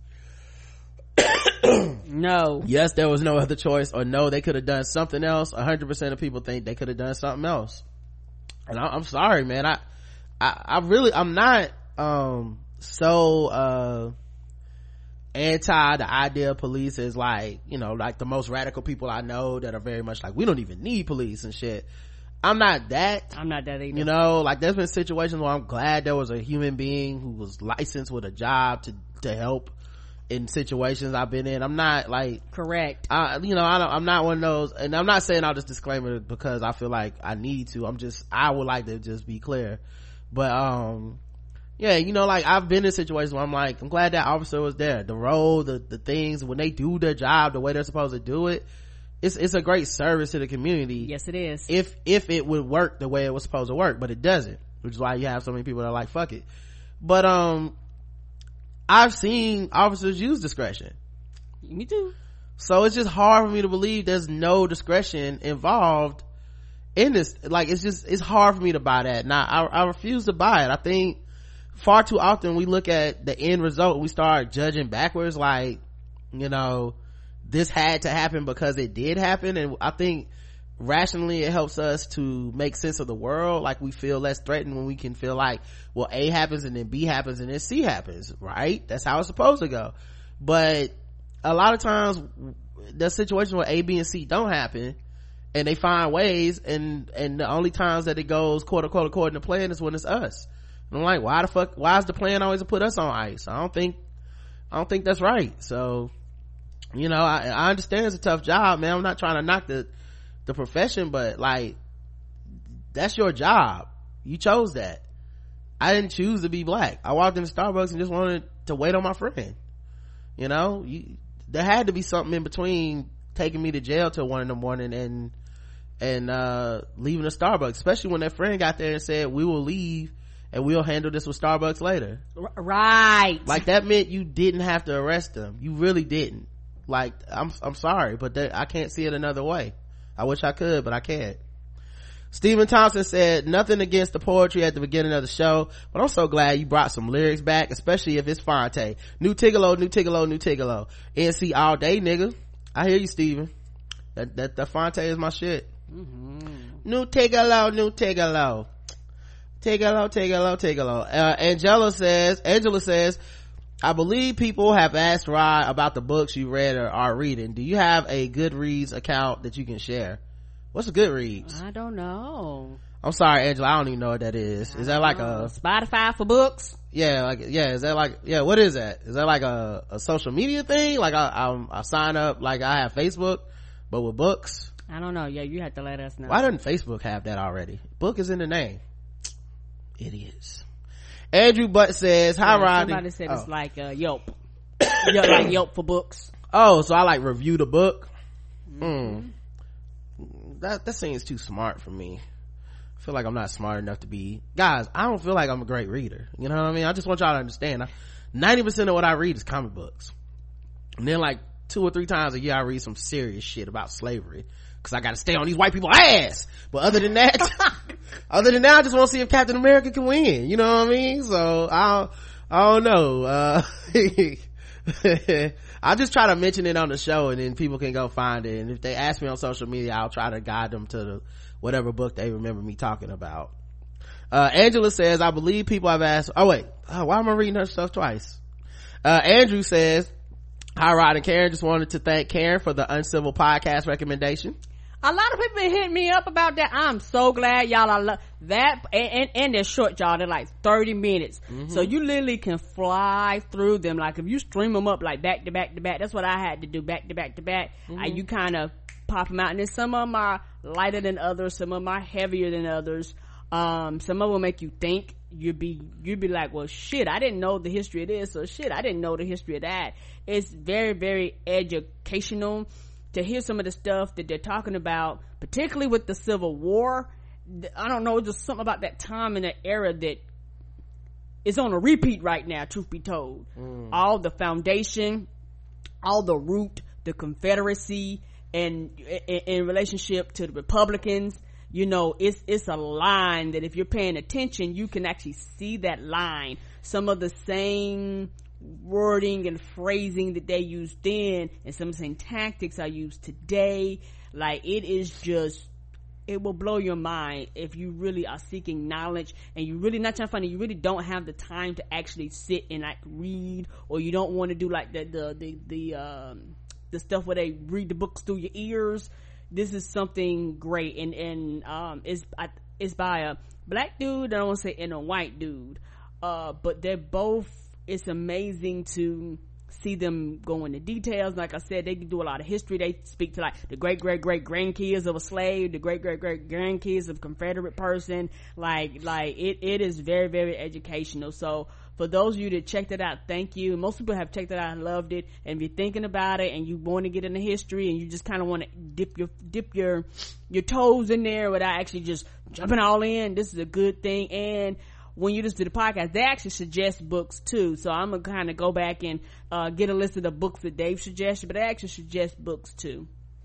No. Yes, there was no other choice, or no, they could have done something else. 100% of people think they could have done something else. And I'm sorry, man. I'm not, so anti the idea of police is like, like the most radical people I know that are very much like, we don't even need police and shit. I'm not that either. Like there's been situations where I'm glad there was a human being who was licensed with a job to help in situations I've been in. I'm not like, correct. I'm not one of those, and I'm not saying all this disclaimer because I feel like I need to. I would like to just be clear. But yeah, like I've been in situations where I'm like, I'm glad that officer was there. The role, the things, when they do their job the way they're supposed to do it, it's a great service to the community. Yes, it is. If it would work the way it was supposed to work, but it doesn't, which is why you have so many people that are like, fuck it. But I've seen officers use discretion. Me too. So it's just hard for me to believe there's no discretion involved in this. Like, it's hard for me to buy that. Now, I refuse to buy it. I think far too often we look at the end result and we start judging backwards, like, this had to happen because it did happen. And I think rationally it helps us to make sense of the world. Like, we feel less threatened when we can feel like, well, A happens and then B happens and then C happens, right? That's how it's supposed to go. But a lot of times there's situations where A, B, and C don't happen, and they find ways, and the only times that it goes quote unquote according to plan is when it's us. And I'm like, why is the plan always to put us on ice? I don't think that's right. So, I understand it's a tough job, man. I'm not trying to knock the profession, but like, that's your job. You chose that. I didn't choose to be black. I walked into Starbucks and just wanted to wait on my friend. There had to be something in between taking me to jail till 1 a.m. and leaving the Starbucks, especially when that friend got there and said, we will leave and we'll handle this with Starbucks later. Right. Like, that meant you didn't have to arrest them. You really didn't. Like, I'm sorry, but I can't see it another way. I wish I could, but I can't. Stephen Thompson said, nothing against the poetry at the beginning of the show, but I'm so glad you brought some lyrics back, especially if it's Fonte. New Tigolo, new Tigolo, new Tigolo. NC all day, nigga. I hear you, Stephen. That Fonte is my shit. New Tigolo, new Tigolo. Tigolo. Angela says, I believe people have asked Rod about the books you read or are reading. Do you have a Goodreads account that you can share? What's a Goodreads? I don't know. I'm sorry, Angela, I don't even know what that is. Is that like a Spotify for books? Yeah, is that like, what is that? Is that like a social media thing? Like I sign up, like I have Facebook, but with books? I don't know. Yeah, you have to let us know. Why doesn't Facebook have that already? Book is in the name. Idiots. Andrew Butt says, hi, Rodney. Somebody said it's like Yelp. Like Yelp for books. Oh, so I like review the book? That seems too smart for me. I feel like I'm not smart enough to be. Guys, I don't feel like I'm a great reader. You know what I mean? I just want y'all to understand. 90% of what I read is comic books. And then like 2 or 3 times a year I read some serious shit about slavery. Cause I gotta stay on these white people's ass. But other than that, I just want to see if Captain America can win. You know what I mean? So I don't know. I'll just try to mention it on the show and then people can go find it. And if they ask me on social media, I'll try to guide them to whatever book they remember me talking about. Angela says, I believe people have asked, why am I reading her stuff twice? Andrew says, hi, Rod and Karen. Just wanted to thank Karen for the Uncivil podcast recommendation. A lot of people hit me up about that. I'm so glad, y'all. I love that. And they're short, y'all. They're like 30 minutes. So you literally can fly through them. Like if you stream them up like back to back to back, that's what I had to do, back to back to back. You kind of pop them out. And then some of them are lighter than others. Some of them are heavier than others. Some of them will make you think. You'd be like, well, shit, I didn't know the history of this, or shit, I didn't know the history of that. It's very, very educational to hear some of the stuff that they're talking about, particularly with the Civil War. I don't know, just something about that time and that era that is on a repeat right now, truth be told. All the foundation, all the root, the Confederacy, and in relationship to the Republicans, you know, it's a line that if you're paying attention, you can actually see that line. Some of the same wording and phrasing that they used then and some of the same tactics are used today. Like, it is just, it will blow your mind if you really are seeking knowledge and you really not trying to find it. You really don't have the time to actually sit and like read, or you don't want to do like the stuff where they read the books through your ears. This is something great, and it's by a black dude, I don't want to say, and a white dude, but they're both, it's amazing to see them go into details. Like I said, they do a lot of history. They speak to like the great grandkids of a slave, the great grandkids of a Confederate person. Like it is very, very educational. So for those of you that checked it out, thank you. Most people have checked it out and loved it. And if you're thinking about it and you want to get into history and you just kind of want to dip your toes in there without actually just jumping all in, this is a good thing. And when you listen to the podcast, they actually suggest books too. So I'm gonna kind of go back and get a list of the books that they've suggested, but they actually suggest books too.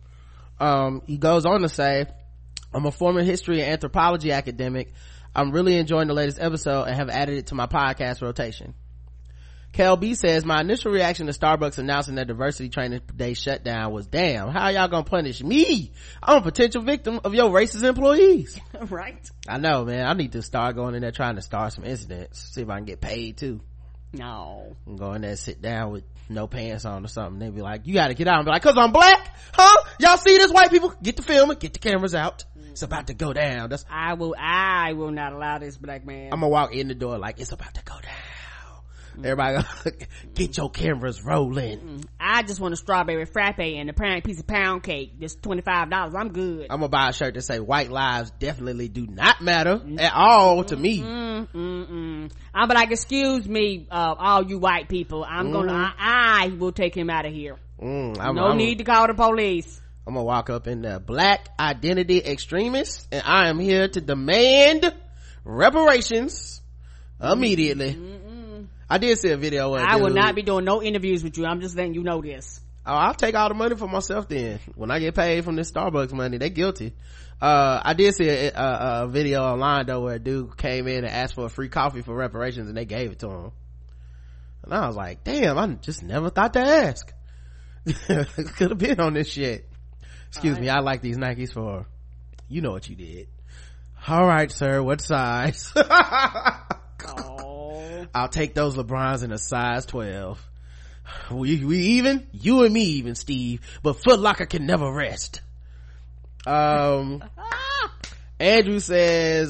He goes on to say, I'm a former history and anthropology academic. I'm really enjoying the latest episode and have added it to my podcast rotation. Kel B says, my initial reaction to Starbucks announcing their diversity training day shutdown was, damn, how y'all gonna punish me? I'm a potential victim of your racist employees. Right. I know, man. I need to start going in there trying to start some incidents, see if I can get paid too. No. And go in there and sit down with no pants on or something. They'd be like, you gotta get out, and be like, cause I'm black? Huh? Y'all see this, white people? Get the film and get the cameras out. It's about to go down. I will not allow this black man. I'm gonna walk in the door like, it's about to go down. Everybody get your cameras rolling. I just want a strawberry frappe and a piece of pound cake. Just $25. I'm good. I'm gonna buy a shirt that say white lives definitely do not matter at all to me. I'm like, excuse me, all you white people, I will take him out of here. No need to call the police. I'm gonna walk up in there, black identity extremists, and I am here to demand reparations immediately. I did see a video where I will not be doing no interviews with you. I'm just letting you know this. I'll take all the money for myself then. When I get paid from this Starbucks money, they guilty. I did see a video online though where a dude came in and asked for a free coffee for reparations and they gave it to him. And I was like, damn, I just never thought to ask. Could have been on this shit. Excuse me, I like these Nikes for, you know what you did. All right, sir, what size? I'll take those LeBrons in a size 12. We even? You and me even, Steve. But Foot Locker can never rest. Andrew says,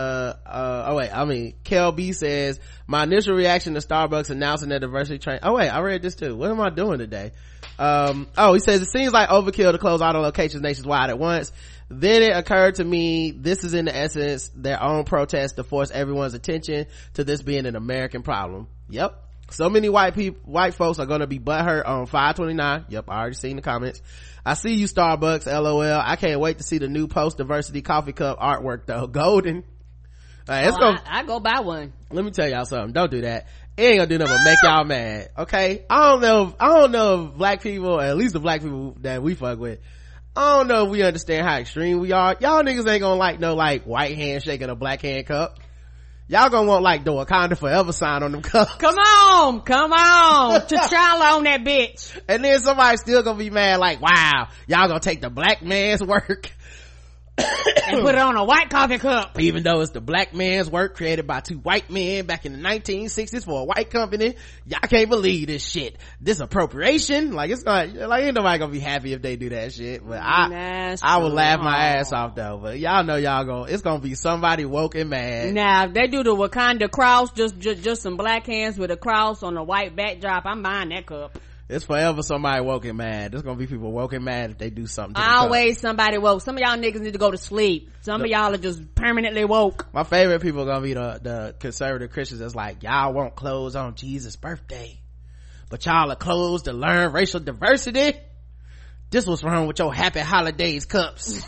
Kel B says, my initial reaction to Starbucks announcing their diversity train. Oh wait, I read this too. What am I doing today? He says, it seems like overkill to close all the locations nationwide at once. Then it occurred to me, this is in the essence their own protest to force everyone's attention to this being an American problem. Yep. So many white folks are gonna be butthurt on 5/29. Yep, I already seen the comments. I see you, Starbucks, LOL. I can't wait to see the new post-diversity coffee cup artwork though. Golden. I go buy one. Let me tell y'all something. Don't do that. It ain't gonna do nothing but make y'all mad. Okay? I don't know if black people, at least the black people that we fuck with, I don't know if we understand how extreme we are. Y'all niggas ain't gonna like no like white handshake and a black hand cup. Y'all gonna want like the Wakanda Forever sign on them cups. Come on T'Challa on that bitch. And then somebody still gonna be mad like, wow, y'all gonna take the black man's work and put it on a white coffee cup, even though it's the black man's work created by two white men back in the 1960s for a white company. Y'all can't believe this shit, this appropriation. Like, it's not like, ain't nobody gonna be happy if they do that shit, but I would laugh my ass off though. But y'all know it's gonna be somebody woke and mad. Now if they do the Wakanda cross, just some black hands with a cross on a white backdrop, I'm buying that cup. It's forever somebody woke and mad. There's gonna be people woke and mad if they do something to always somebody woke. Some of y'all niggas need to go to sleep. Some of y'all are just permanently woke. My favorite people are gonna be the conservative Christians that's like, y'all won't close on Jesus' birthday, but y'all are closed to learn racial diversity. This was wrong with your happy holidays cups.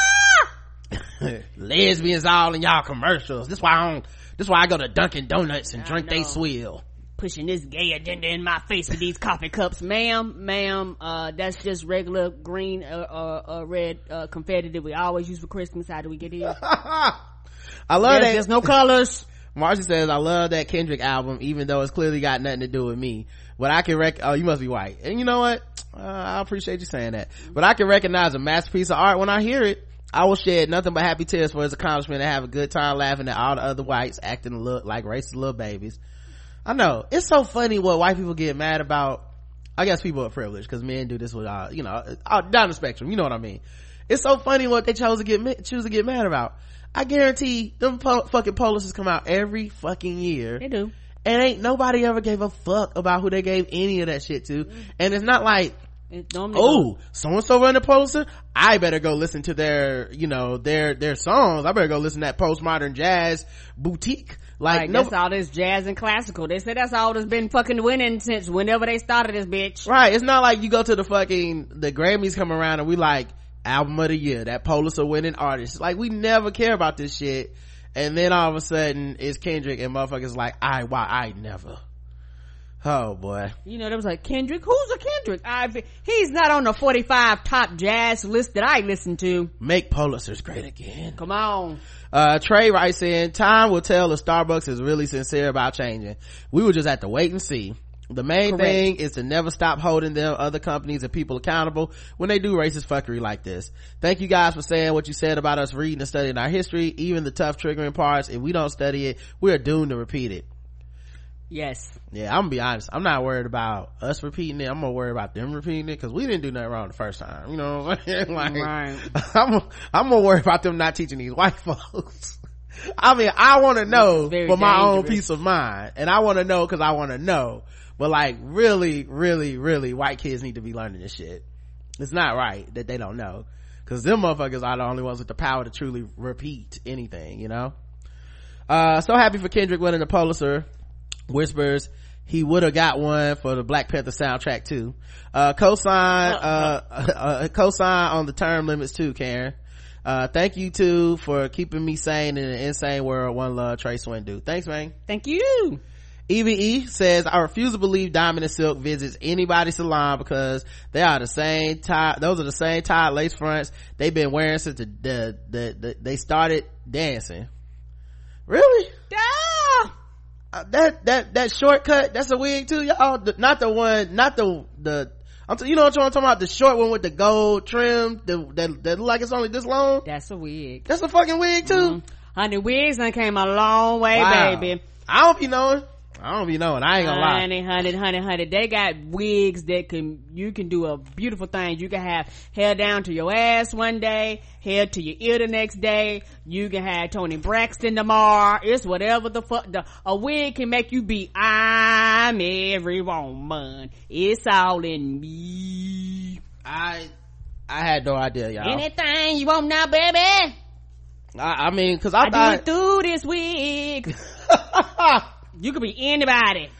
Lesbians all in y'all commercials. This why I go to Dunkin' Donuts and drink they swill. Pushing this gay agenda in my face with these coffee cups. Ma'am, that's just regular green red confetti that we always use for Christmas. How do we get here? I love that there's no colors. Marcia says, I love that Kendrick album, even though it's clearly got nothing to do with me. But I can oh, you must be white. And you know what? I appreciate you saying that. But I can recognize a masterpiece of art when I hear it. I will shed nothing but happy tears for his accomplishment and have a good time laughing at all the other whites acting like racist little babies. I know, it's so funny what white people get mad about. I guess people are privileged because men do this with all down the spectrum, you know what I mean. It's so funny what they choose to get mad about. I guarantee them fucking policies come out every fucking year. They do, and ain't nobody ever gave a fuck about who they gave any of that shit to. And it's not like, so and so run the Pulitzer, I better go listen to their songs. I better go listen to that postmodern jazz boutique. Like, that's all this jazz and classical. They say that's all that's been fucking winning since whenever they started this bitch. Right. It's not like you go to the Grammys come around and we like album of the year, that Pulitzer winning artist. Like, we never care about this shit. And then all of a sudden it's Kendrick and motherfuckers like, I never. Oh boy. There was like, Kendrick? Who's a Kendrick? He's not on the 45 top jazz list that I listen to. Make Pulitzers great again. Come on. Trey writes in, time will tell if Starbucks is really sincere about changing. We will just have to wait and see. The main thing is to never stop holding them other companies and people accountable when they do racist fuckery like this. Thank you guys for saying what you said about us reading and studying our history, even the tough triggering parts. If we don't study it, we're doomed to repeat it. Yes. Yeah, I'm gonna be honest, I'm not worried about us repeating it. I'm gonna worry about them repeating it because we didn't do nothing wrong the first time, you know what I'm saying? Like, right. I'm gonna worry about them not teaching these white folks. I mean, I want to know for my own peace of mind, and I want to know because I want to know. But like, really, really, really, white kids need to be learning this shit. It's not right that they don't know, because them motherfuckers are the only ones with the power to truly repeat anything, so happy for Kendrick winning the Pulitzer. Whispers he would have got one for the Black Panther soundtrack too. Cosign on the term limits too, Karen. Thank you too for keeping me sane in an insane world. One love, Trey Swindu. Thanks, man. Thank you. EVE says, I refuse to believe Diamond and Silk visits anybody's salon because they are the same tie. Those are the same tied lace fronts they've been wearing since they started dancing. Really? Yeah. That shortcut, that's a wig too, y'all. Not the one, not the you know what I'm talking about, the short one with the gold trim that look like it's only this long. That's a wig. That's a fucking wig too. Honey, wigs done came a long way, Wow. baby. I don't be knowing. I ain't gonna lie. Honey. They got wigs that you can do a beautiful thing. You can have hair down to your ass one day, hair to your ear the next day. You can have Tony Braxton tomorrow. It's whatever the fuck. A wig can make you be, I'm every woman. It's all in me. I had no idea, y'all. Anything you want now, baby. I mean, cause I do thought it through this wig. You could be anybody.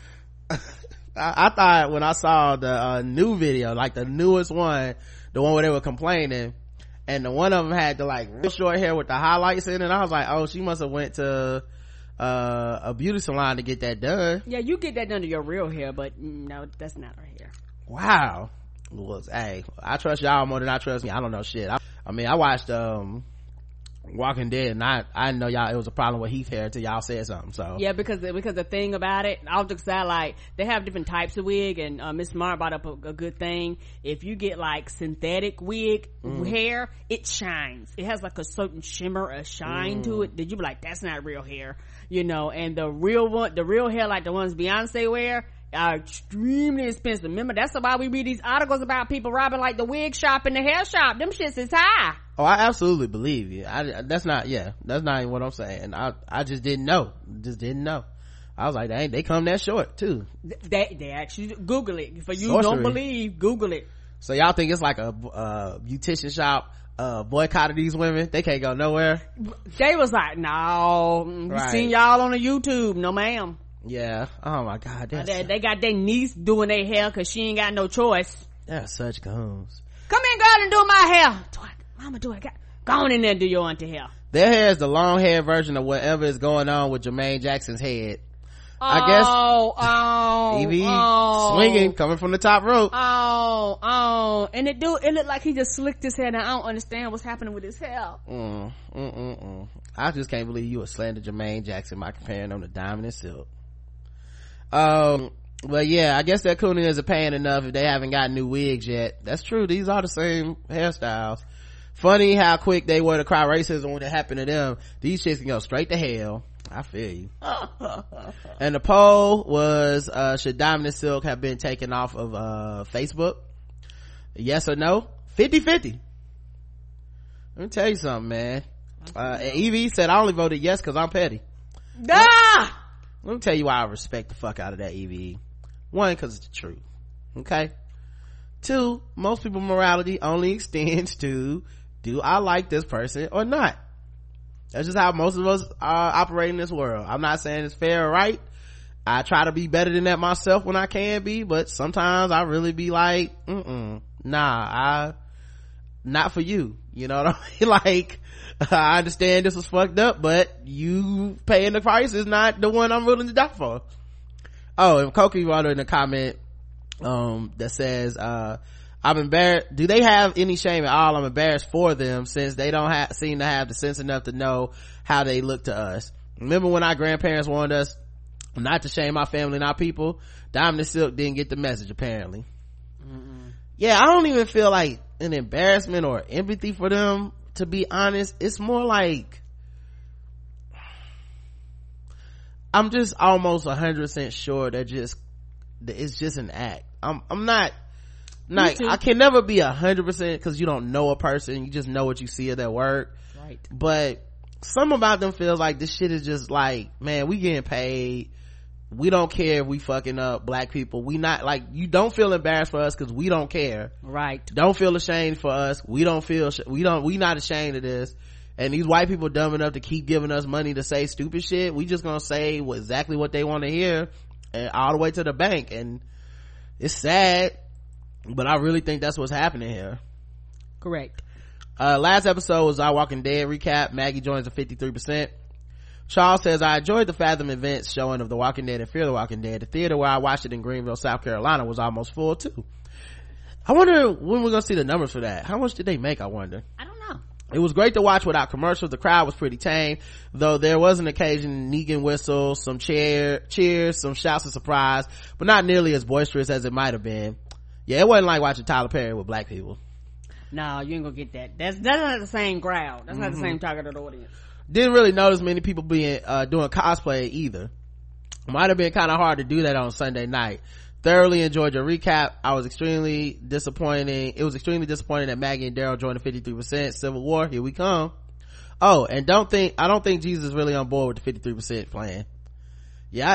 I thought when I saw the new video, like the newest one, the one where they were complaining, and the one of them had the like real short hair with the highlights in it, I was like, oh, she must have went to a beauty salon to get that done. Yeah, you get that done to your real hair, but no, that's not her hair. Wow. Well, hey, I trust y'all more than I trust me. I don't know shit. I mean, I watched Walking Dead, and I didn't know y'all it was a problem with Heath hair until y'all said something. So yeah, because the thing about it, I'll just say, like, they have different types of wig, and Miss Smart brought up a good thing. If you get like synthetic wig hair, it shines. It has like a certain shimmer, a shine to it that you be like, that's not real hair, you know. And the real hair, like the ones Beyonce wear, are extremely expensive. Remember, that's why we read these articles about people robbing like the wig shop and the hair shop. Them shits is high. Oh, I absolutely believe you. That's not even what I'm saying. I just didn't know. I was like, they come that short too. They actually Google it. For you Sorcery. Don't believe, Google it. So y'all think it's like a beautician shop boycotted these women? They can't go nowhere. They was like, no, we Right. seen y'all on the YouTube. No ma'am. Yeah. Oh my god. They got their niece doing their hair because she ain't got no choice. That's such goons. Come in, girl, and do my hair. Mama, do it. Go on in there and do your auntie hair. Their hair is the long hair version of whatever is going on with Jermaine Jackson's head. I guess Evie swinging, coming from the top rope. And it looked like he just slicked his hair, and I don't understand what's happening with his hair. I just can't believe you would slander Jermaine Jackson by comparing him to Diamond and Silk. But yeah, I guess their cooning isn't paying enough if they haven't got new wigs yet. That's true. These are the same hairstyles. Funny how quick they were to cry racism when it happened to them. These chicks can go straight to hell. I feel you. And the poll was, should Diamond and Silk have been taken off of Facebook? Yes or no? 50-50. Let me tell you something, man. Evie said, I only voted yes because I'm petty. Ah! Let me tell you why I respect the fuck out of that, Evie. One, because it's the truth. Okay? Two, most people's morality only extends to, do I like this person or not? That's just how most of us operate in this world. I'm not saying it's fair or right. I try to be better than that myself when I can be, but sometimes I really be like, not for you. You know what I mean? Like, I understand this was fucked up, but you paying the price is not the one I'm willing to die for. Oh, and Koki wrote in a comment that says, I'm embarrassed. Do they have any shame at all? I'm embarrassed for them since they don't seem to have the sense enough to know how they look to us. Remember when our grandparents warned us not to shame our family and our people? Diamond and Silk didn't get the message, apparently. Yeah, I don't even feel like an embarrassment or empathy for them, to be honest. It's more like I'm just almost 100% sure that it's just an act. I'm not I can never be 100% because you don't know a person, you just know what you see of their work, right? But some about them feels like this shit is just like, man, we getting paid, we don't care if we fucking up black people, we not like, you don't feel embarrassed for us because we don't care, right? Don't feel ashamed for us, we not ashamed of this. And these white people dumb enough to keep giving us money to say stupid shit, we just gonna say exactly what they want to hear, and all the way to the bank. And it's sad, but I really think that's what's happening here. Correct. Last episode was our Walking Dead recap. Maggie joins the 53%. Charles says, I enjoyed the Fathom events showing of The Walking Dead and Fear the Walking Dead. The theater where I watched it in Greenville, South Carolina was almost full too. I wonder when we're gonna see the numbers for that. How much did they make, I wonder? I don't know. It was great to watch without commercials. The crowd was pretty tame, though there was an occasion Negan whistle, some cheers, some shouts of surprise, but not nearly as boisterous as it might have been. Yeah, it wasn't like watching Tyler Perry with black people. No, you ain't gonna get that. That's not the same crowd. That's not the same targeted audience. Didn't really notice many people being doing cosplay either. Might have been kind of hard to do that on Sunday night. Thoroughly enjoyed your recap. It was extremely disappointing that Maggie and Daryl joined the 53%. Civil War, here we come. Oh, and I don't think Jesus is really on board with the 53% plan. Yeah,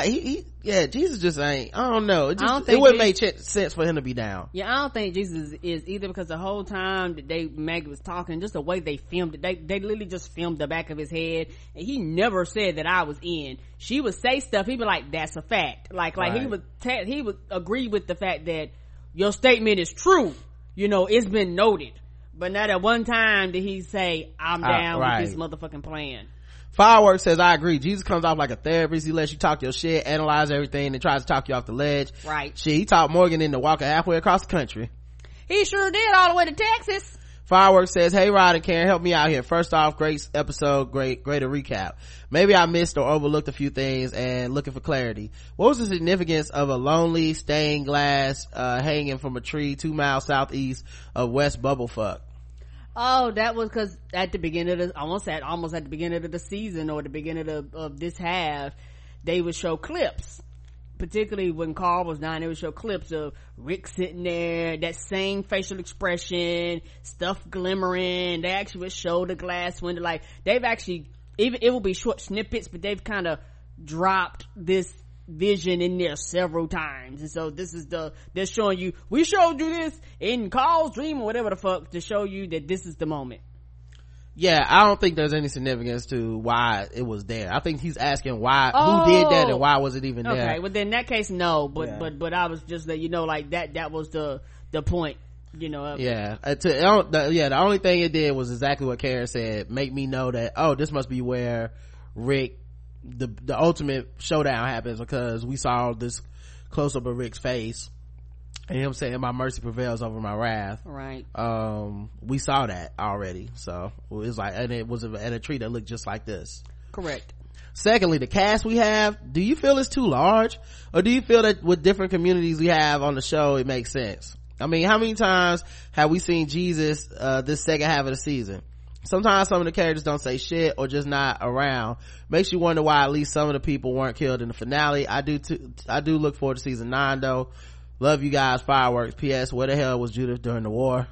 Jesus just ain't, I don't know. It wouldn't make sense for him to be down. Yeah, I don't think Jesus is either, because the whole time that Maggie was talking, just the way they filmed it, they literally just filmed the back of his head, and he never said that I was in. She would say stuff, he'd be like, that's a fact. Like right. he would agree with the fact that your statement is true. You know, it's been noted. But not at one time did he say, I'm down right. with this motherfucking plan. Fireworks says, I agree. Jesus comes off like a therapist. He lets you talk your shit, analyze everything, and tries to talk you off the ledge. Right. Shit, he talked Morgan into walking halfway across the country. He sure did, all the way to Texas. Fireworks says, hey Rod and Karen, help me out here. First off, great episode, greater recap. Maybe I missed or overlooked a few things and looking for clarity. What was the significance of a lonely stained glass hanging from a tree 2 miles southeast of West Bubblefuck? Oh, that was because at the beginning of almost at the beginning of the season, or the beginning of this half, they would show clips, particularly when Carl was down. They would show clips of Rick sitting there, that same facial expression, stuff glimmering. They actually would show the glass window. Like, they've actually, even it will be short snippets, but they've kind of dropped this vision in there several times. And so this is they're showing you, we showed you this in Carl's dream or whatever the fuck, to show you that this is the moment. Yeah, I don't think there's any significance to why it was there. I think he's asking who did that and why was it even there. Okay, well then in that case, no, but I was just that, you know, like that was the point, you know. The only thing it did was exactly what Karen said, make me know that, oh, this must be where Rick, the ultimate showdown happens, because we saw this close up of Rick's face and him saying, my mercy prevails over my wrath. Right. We saw that already, so it was like, and it was at a tree that looked just like this. Correct. Secondly, the cast we have, do you feel it's too large, or do you feel that with different communities we have on the show it makes sense? I mean, how many times have we seen Jesus this second half of the season? Sometimes some of the characters don't say shit or just not around. Makes you wonder why at least some of the people weren't killed in the finale. I do look forward to season 9 though. Love you guys. Fireworks. P.S. Where the hell was Judith during the war?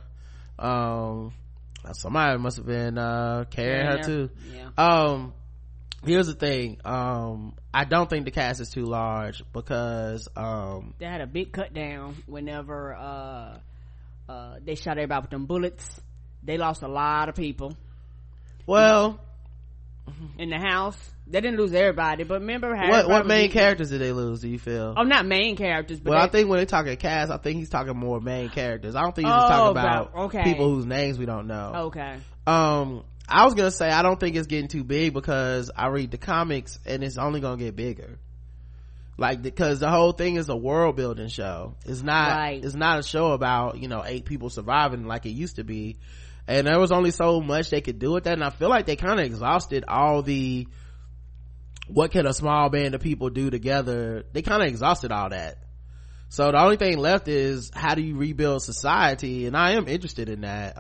Somebody must have been carrying her too. Yeah. Here's the thing. I don't think the cast is too large, because they had a big cut down whenever they shot everybody with them bullets. They lost a lot of people. Well, in the house, they didn't lose everybody, but remember what main characters did they lose, do you feel? Oh, not main characters, but I think when they talking cast, I think he's talking more main characters. I don't think he's just talking about people whose names we don't know. Okay. I was gonna say, I don't think it's getting too big, because I read the comics and it's only gonna get bigger. Like, because the whole thing is a world building show. It's not a show about, 8 people surviving like it used to be. And there was only so much they could do with that, and I feel like they kind of exhausted all the, what can a small band of people do together. They kind of exhausted all that. So the only thing left is, how do you rebuild society? And I am interested in that,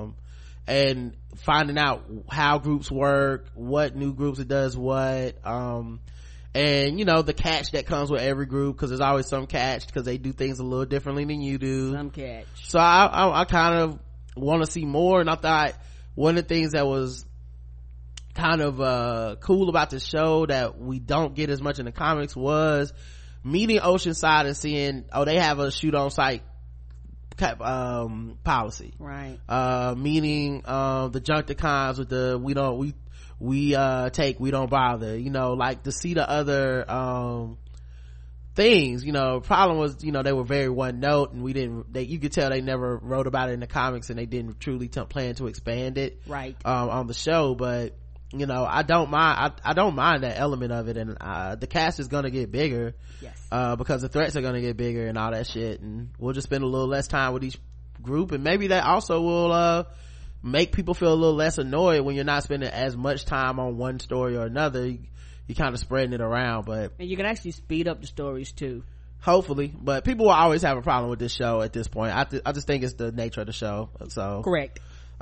and finding out how groups work, what new groups it does what, and the catch that comes with every group, because there's always some catch, because they do things a little differently than you do. Some catch. So I kind of want to see more, and I thought one of the things that was kind of cool about the show that we don't get as much in the comics was meeting Oceanside and seeing, they have a shoot on site policy, right? Meaning the Junkticons with the we take, we don't bother, like to see the other things. Problem was, they were very one note, and you could tell they never wrote about it in the comics, and they didn't truly plan to expand it right on the show. But you know, I don't mind that element of it, and the cast is gonna get bigger. Yes. Because the threats are gonna get bigger and all that shit, and we'll just spend a little less time with each group, and maybe that also will make people feel a little less annoyed when you're not spending as much time on one story or another. You're kind of spreading it around, but and you can actually speed up the stories too, hopefully. But people will always have a problem with this show at this point. I just think it's the nature of the show. So correct.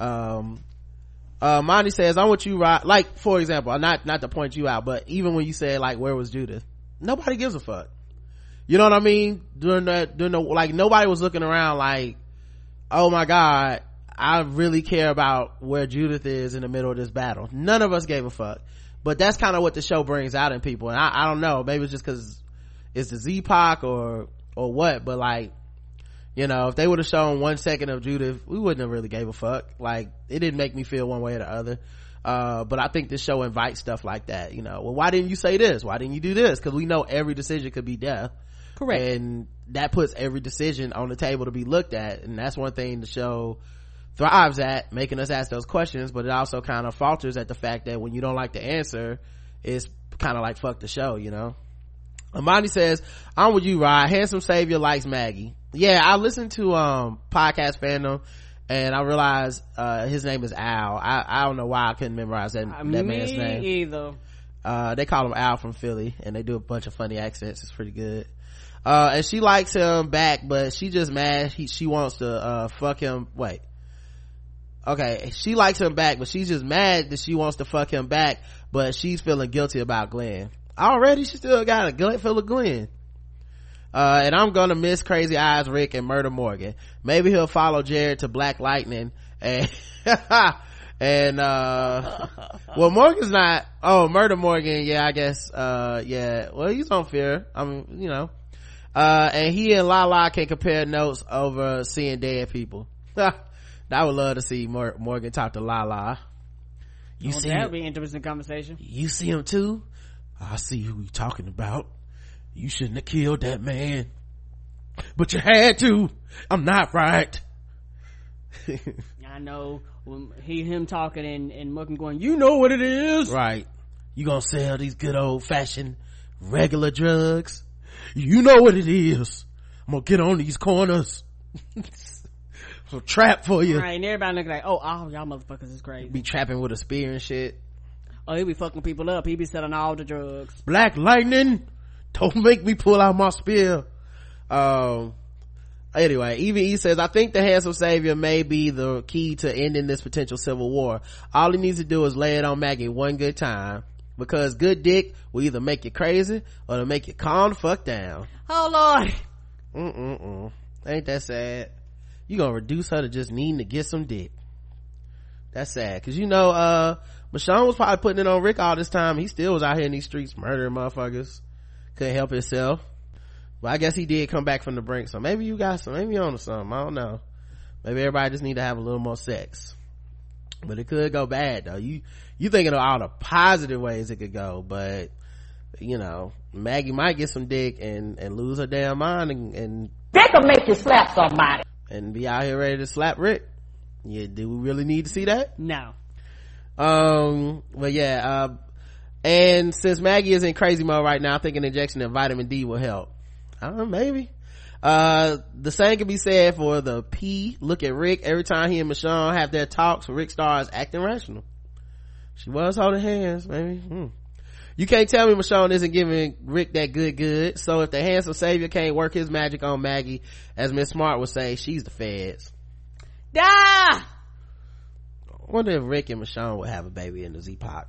Monty says, I'm with you, right? Like, for example, not to point you out, but even when you said, like, where was Judith? Nobody gives a fuck. You know what I mean? During the, like, nobody was looking around like, oh my God, I really care about where Judith is in the middle of this battle. None of us gave a fuck. But that's kind of what the show brings out in people. And I don't know, maybe it's just cause it's the Z-Pac or what, but like, you know, if they would have shown 1 second of Judith, we wouldn't have really gave a fuck. Like, it didn't make me feel one way or the other. But I think this show invites stuff like that, you know. Well, why didn't you say this? Why didn't you do this? Because we know every decision could be death. Correct. And that puts every decision on the table to be looked at, and that's one thing the show thrives at, making us ask those questions. But it also kind of falters at the fact that when you don't like the answer, it's kind of like fuck the show, you know. Amani says, I'm with you, Rod. Handsome Savior likes Maggie. Yeah, I listened to Podcast Fandom, and I realized his name is Al. I don't know why I couldn't memorize that man's name either. They call him Al from Philly, and they do a bunch of funny accents. It's pretty good. And she likes him back, but she just mad she wants to fuck him. Wait, okay, she likes him back, but she's just mad that she wants to fuck him back, but she's feeling guilty about Glenn. Already she still got a gut full of Glenn. And I'm gonna miss Crazy Eyes Rick and Murder Morgan. Maybe he'll follow Jared to Black Lightning, and well, Morgan's not. Murder Morgan, yeah, I guess, yeah, well, he's on Fear. I mean, you know, and he and Lala can compare notes over seeing dead people. I would love to see Morgan talk to Lala. That would be an interesting conversation. You see him too? I see who you're talking about. You shouldn't have killed that man, but you had to. I'm not right. I know when him talking and Morgan going, you know what it is, right? You gonna sell these good old fashioned regular drugs? You know what it is. I'm gonna get on these corners. It's a trap for you, right? And everybody looking like, oh y'all motherfuckers is crazy. Be trapping with a spear and shit. Oh, he be fucking people up. He be selling all the drugs. Black Lightning, don't make me pull out my spear. Anyway, Evie E says, I think the Handsome Savior may be the key to ending this potential civil war. All he needs to do is lay it on Maggie one good time, because good dick will either make you crazy or to make you calm the fuck down. Oh Lord. Ain't that sad? You gonna reduce her to just needing to get some dick. That's sad, because you know, Michonne was probably putting it on Rick all this time. He still was out here in these streets murdering motherfuckers. Couldn't help himself. But I guess he did come back from the brink, so maybe you got maybe on to something. I don't know. Maybe everybody just need to have a little more sex. But it could go bad though. You thinking of all the positive ways it could go, but you know, Maggie might get some dick and lose her damn mind and that could make you slap somebody and be out here ready to slap Rick. Yeah, do we really need to see that? No. But yeah, and since Maggie is in crazy mode right now, I think an injection of vitamin D will help. I don't know, maybe. The same can be said for the P. Look at Rick. Every time he and Michonne have their talks, Rick starts acting rational. She was holding hands, maybe. You can't tell me Michonne isn't giving Rick that good. So if the Handsome Savior can't work his magic on Maggie, as Miss Smart would say, she's the feds. I wonder if Rick and Michonne would have a baby in the Z-Pac.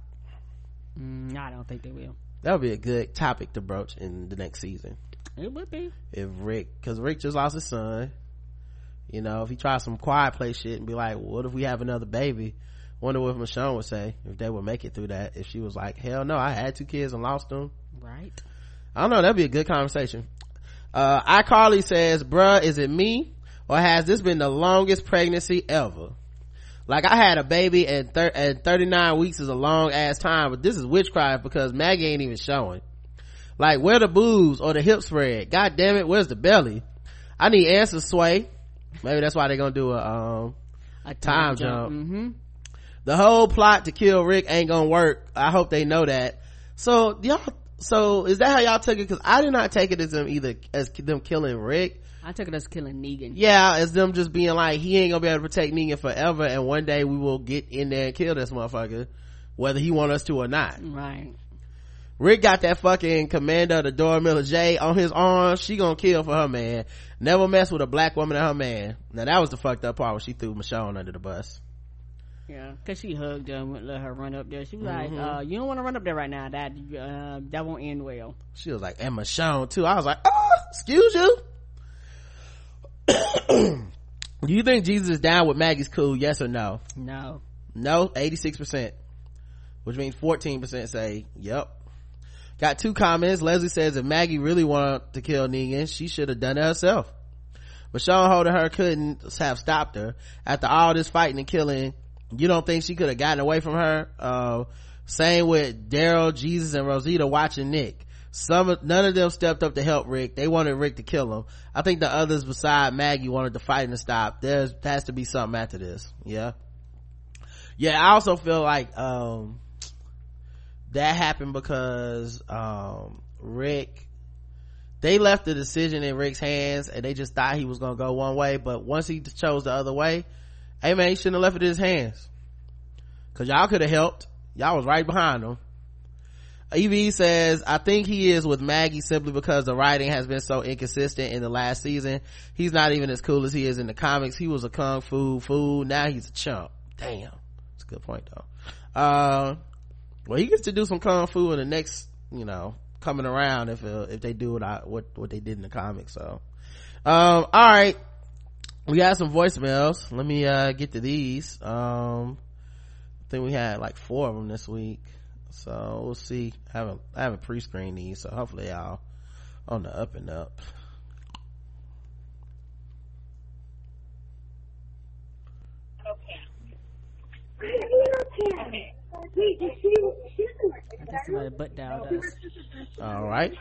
I don't think they will. That would be a good topic to broach in the next season. It would be. If because Rick just lost his son. You know, if he tries some quiet play shit and be like, well, what if we have another baby? Wonder what Michonne would say if they would make it through that. If she was like, hell no, I had 2 kids and lost them. Right. I don't know, that'd be a good conversation. iCarly says, bruh, is it me? Or has this been the longest pregnancy ever? Like, I had a baby and 39 weeks is a long ass time, but this is witchcraft because Maggie ain't even showing. Like, where the boobs or the hip spread? God damn it, where's the belly? I need answers, Sway. Maybe that's why they're gonna do a time jump. The whole plot to kill Rick ain't gonna work. I hope they know that. So is that how y'all took it? Because I did not take it as them killing Rick. I took it as killing Negan. Yeah, as them just being like, he ain't gonna be able to protect Negan forever, and one day we will get in there and kill this motherfucker, whether he want us to or not. Right. Rick got that fucking commander of the Dora Milaje on his arm. She gonna kill for her man. Never mess with a black woman and her man. Now that was the fucked up part when she threw Michonne under the bus. Yeah, cause she hugged her and wouldn't let her run up there. She was like, you don't want to run up there right now. That won't end well. She was like, and Michonne too. I was like, excuse you. Do you think Jesus is down with Maggie's cool? Yes or no? No. 86%, which means 14% say yep. Got 2 comments. Leslie says if Maggie really wanted to kill Negan, she should have done it herself. Michonne holding her couldn't have stopped her. After all this fighting and killing, you don't think she could have gotten away from her? Same with Daryl, Jesus, and Rosita watching Nick. None of them stepped up to help Rick. They wanted Rick to kill him. I think the others beside Maggie wanted the fighting to stop. There has to be something after this. Yeah, I also feel like that happened because Rick, they left the decision in Rick's hands, and they just thought he was gonna go one way, but once he chose the other way, hey man, he shouldn't have left it in his hands, because y'all could have helped. Y'all was right behind him. EV says, I think he is with Maggie simply because the writing has been so inconsistent in the last season. He's not even as cool as he is in the comics. He was a kung fu fool. Now he's a chump. Damn. That's a good point though. Well, he gets to do some kung fu in the next, coming around if they do what they did in the comics. So, all right. We got some voicemails. Let me, get to these. I think we had like 4 of them this week. So we'll see. I haven't pre-screened these, so hopefully y'all on the up and up. That's somebody butt dialed us. All right.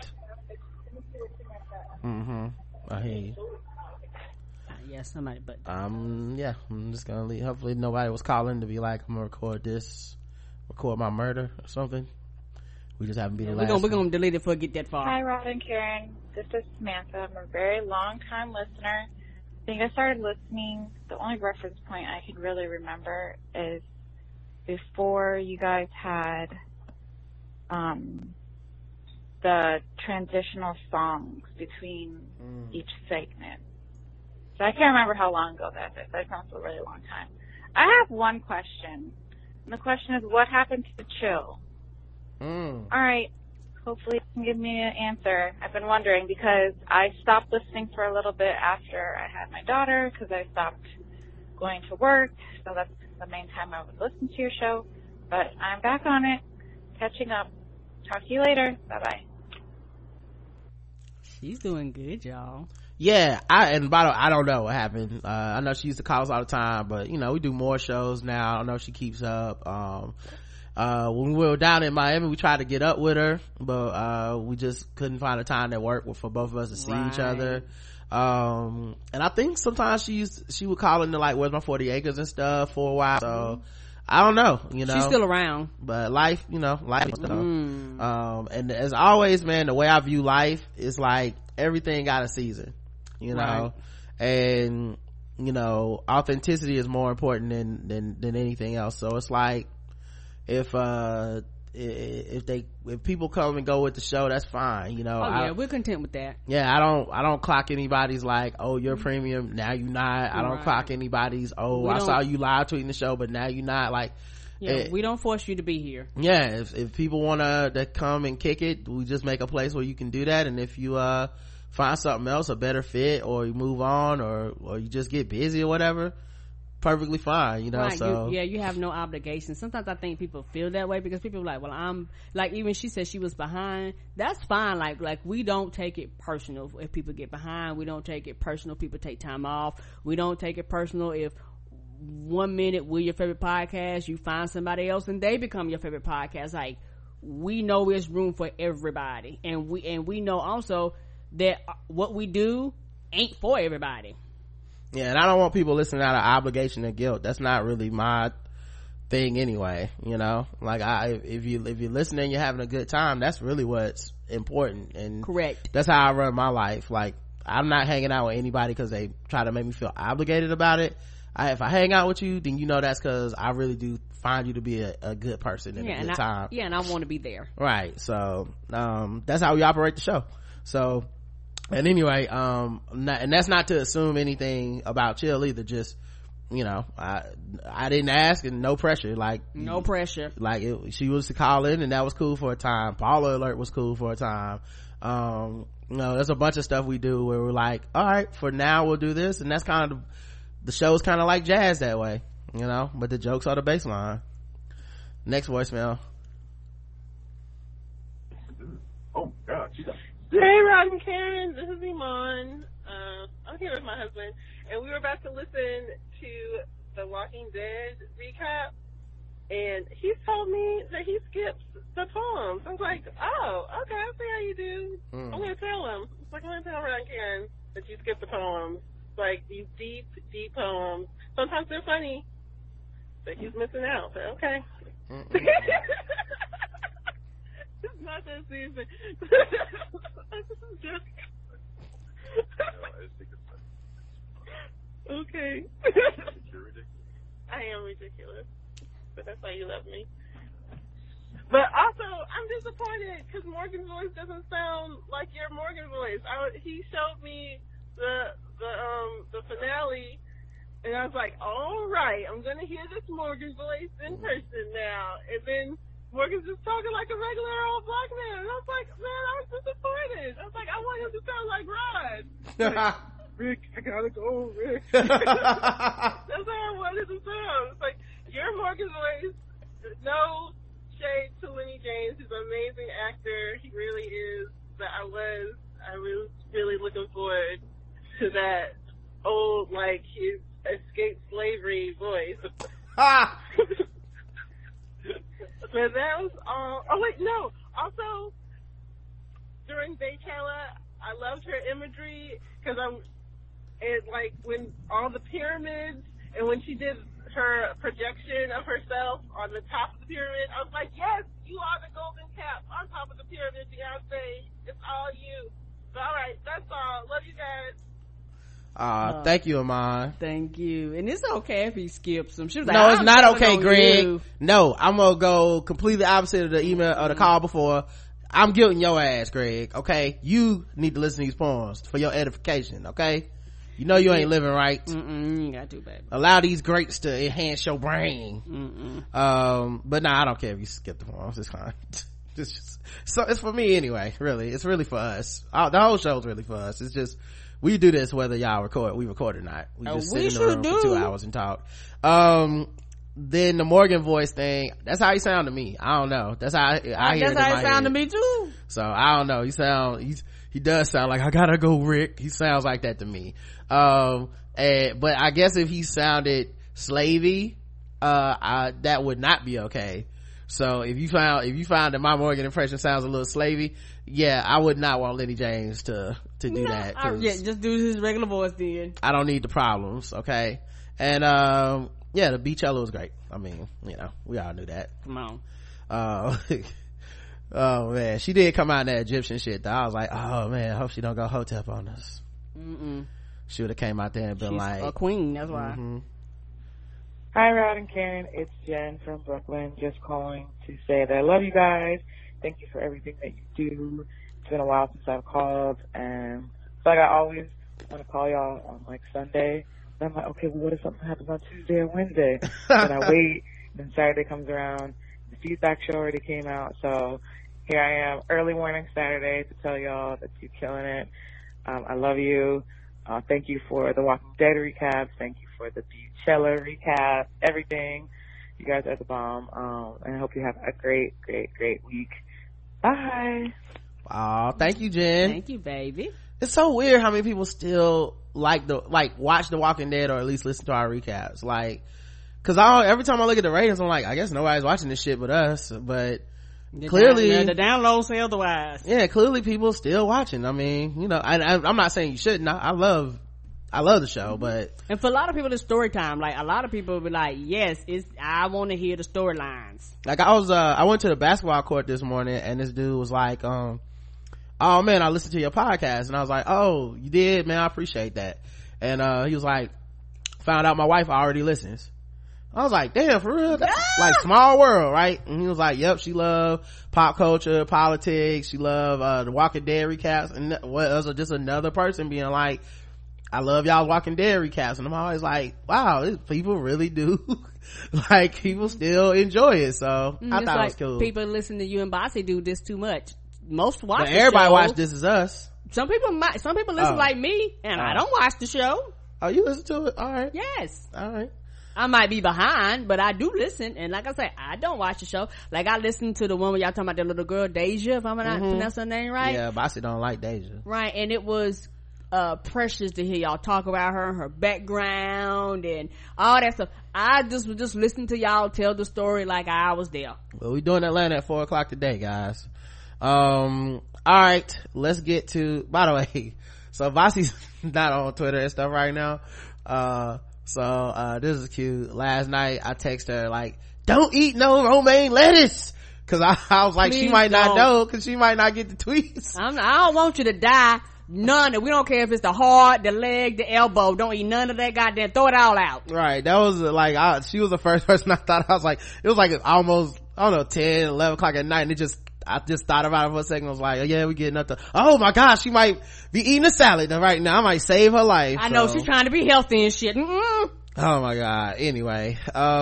I hear you. Yeah, somebody butt. I'm just gonna leave. Hopefully nobody was calling to be like, I'm gonna record my murder or something. We just haven't been the last. We're gonna delete it before we get that far. Hi, Rod and Karen. This is Samantha. I'm a very long time listener. I think I started listening. The only reference point I can really remember is before you guys had the transitional songs between each segment. So I can't remember how long ago that is. That sounds a really long time. I have one question. And the question is, what happened to Chill? All right. Hopefully you can give me an answer. I've been wondering because I stopped listening for a little bit after I had my daughter because I stopped going to work. So that's the main time I would listen to your show. But I'm back on it, catching up. Talk to you later. Bye-bye. She's doing good, y'all. Yeah, I don't know what happened. I know she used to call us all the time, but we do more shows now. I don't know if she keeps up. When we were down in Miami, we tried to get up with her, but we just couldn't find a time that worked for both of us to see each other. And I think sometimes she would call into like Where's My 40 Acres and stuff for a while. So I don't know, she's still around, but life stuff. And as always, man, the way I view life is like everything got a season, right. And authenticity is more important than anything else. So it's like if people come and go with the show, that's fine. We're content with that. Yeah, I don't clock anybody's like, oh, you're premium, now you're not. I don't clock anybody's, I saw you live tweeting the show, but now you're not. Like, we don't force you to be here. Yeah, if people want to come and kick it, we just make a place where you can do that. And if you find something else, a better fit, or you move on, or you just get busy or whatever, perfectly fine, right. So you have no obligation. Sometimes I think people feel that way because people are like, well, I'm like, even she said she was behind. That's fine. Like we don't take it personal if people get behind. We don't take it personal if people take time off. We don't take it personal if 1 minute we're your favorite podcast, you find somebody else and they become your favorite podcast. Like, we know there's room for everybody, and we know also that what we do ain't for everybody. Yeah, and I don't want people listening out of obligation and guilt. That's not really my thing anyway, you know. Like if you're listening and you're having a good time, that's really what's important. And correct, that's how I run my life. Like I'm not hanging out with anybody because they try to make me feel obligated about it. If I hang out with you, then you know that's because I really do find you to be a good person and a good time. Yeah, and I want to be there. Right. So that's how we operate the show. So, and anyway, and that's not to assume anything about Chill either. Just, you know, I didn't ask, and no pressure. Like no pressure. Like she was to call in, and that was cool for a time. Paula Alert was cool for a time. You know, there's a bunch of stuff we do where we're like, all right, for now we'll do this, and that's kind of the show's kind of like jazz that way, you know, but the jokes are the baseline. Next voicemail. Oh god, she's Hey Rod and Karen, this is Iman. I'm here with my husband, and we were about to listen to the Walking Dead recap, and he told me that he skips the poems. I was like, oh, okay, I see how you do. I'm gonna tell him. It's like, I'm gonna tell Rod and Karen that you skip the poems. Like these deep poems. Sometimes they're funny, but he's missing out. But okay. It's not that season. Okay. I am ridiculous, but that's why you love me. But also, I'm disappointed because Morgan's voice doesn't sound like your Morgan voice. He showed me the finale, and I was like, all right, I'm gonna hear this Morgan voice in person now. And then Morgan's just talking like a regular old black man, and I was like, man, I was disappointed. I was like, I want him to sound like Rod. Like, Rick, I gotta go, Rick. That's how I wanted to sound. It's like your Morgan voice. No shade to Lenny James. He's an amazing actor. He really is. But I was really looking forward to that old, like, his escaped slavery voice. But that was all. Oh wait, no. Also, during Baychella, I loved her imagery because like when all the pyramids and when she did her projection of herself on the top of the pyramid, I was like, yes, you are the golden cap on top of the pyramid, Beyonce. It's all you. But all right, that's all. Love you guys. Thank you, Amon. Thank you. And it's okay if he skips them. She was like, no, it's not okay, Greg. You. No, I'm gonna go completely opposite of the email or the call before. I'm guilting your ass, Greg. Okay, you need to listen to these poems for your edification. Okay, you know you ain't living right. You ain't got to, baby. Allow these greats to enhance your brain. But nah, I don't care if you skip the poems. It's fine. So it's for me anyway. Really, it's really for us. The whole show's really for us. It's just we do this whether y'all we record or not. We just sit in the room for 2 hours and talk. Then the Morgan voice thing, that's how he sound to me. I don't know. That's how I hear it. That's how he sound to me too. So I don't know. He does sound like, I gotta go, Rick. He sounds like that to me. But I guess if he sounded slavey, that would not be okay. So if you found that my Morgan impression sounds a little slavey, yeah, I would not want Lenny James to do that. Yeah, just do his regular voice then. I don't need the problems, okay? And yeah, the Beachella was great. I mean, you know, we all knew that. Come on. Oh man, she did come out in that Egyptian shit though. I was like, oh man, I hope she don't go Hotep on us. She would have came out there and been like a queen, that's why. Hi Rod and Karen, it's Jen from Brooklyn, just calling to say that I love you guys. Thank you for everything that you do. It's been a while since I've called, and it's like I always want to call y'all on like Sunday. And I'm like, okay, well, what if something happens on Tuesday or Wednesday? And I wait, then Saturday comes around, the feedback show already came out, so here I am, early morning Saturday to tell y'all that you're killing it. I love you. Thank you for the Walking Dead recaps. Thank you for the Beachella recap. Everything. You guys are the bomb. And I hope you have a great, great, great week. Bye. Thank you, Jen. Thank you, baby. It's so weird how many people still watch The Walking Dead or at least listen to our recaps. Like, cause every time I look at the ratings, I'm like, I guess nobody's watching this shit but us. But clearly the download say otherwise. Yeah, clearly people still watching. I mean, you know, I'm not saying you shouldn't. I love I love the show, but and for a lot of people it's story time. Like a lot of people be like, yes, I want to hear the storylines. Like I went to the basketball court this morning and this dude was like, oh man, I listened to your podcast. And I was like, oh, you did, man, I appreciate that. And he was like, found out my wife already listens. I was like, damn, for real? That's like small world, right? And he was like, yep, she loved pop culture, politics, she loved the Walking Dead recaps. And just another person being like, I love y'all Walking Dead recaps. And I'm always like, wow, people really do like, people still enjoy it. So I thought it was cool. People listen to you and Bossy do this too much. Most watch but the everybody show. watch This Is Us. Some people listen like me, and I don't watch the show. Oh, you listen to it? All right. Yes. All right. I might be behind, but I do listen. And like I say, I don't watch the show. Like I listened to the one where y'all talking about that little girl, Deja, if I'm not pronouncing her name right. Yeah, Bossy don't like Deja. Right. And it was precious to hear y'all talk about her and her background and all that stuff. I just was just listening to y'all tell the story like I was there. Well, we doing Atlanta at 4:00 today, guys. All right, let's get to, by the way, so Bossy's not on Twitter and stuff right now. So this is cute. Last night I text her like, don't eat no romaine lettuce. Cause I was like, Please she might don't. not know, cause she might not get the tweets. I don't want you to die. None of, we don't care if it's the heart, the leg, the elbow. Don't eat none of that goddamn, throw it all out. Right. That was like, she was the first person I thought. I was like, it was like almost, I don't know, 10, 11 o'clock at night. And I just thought about it for a second. I was like, oh, yeah, we getting up to, oh my gosh, she might be eating a salad right now. I might save her life. I know, she's trying to be healthy and shit. Mm-mm. Oh my God. Anyway,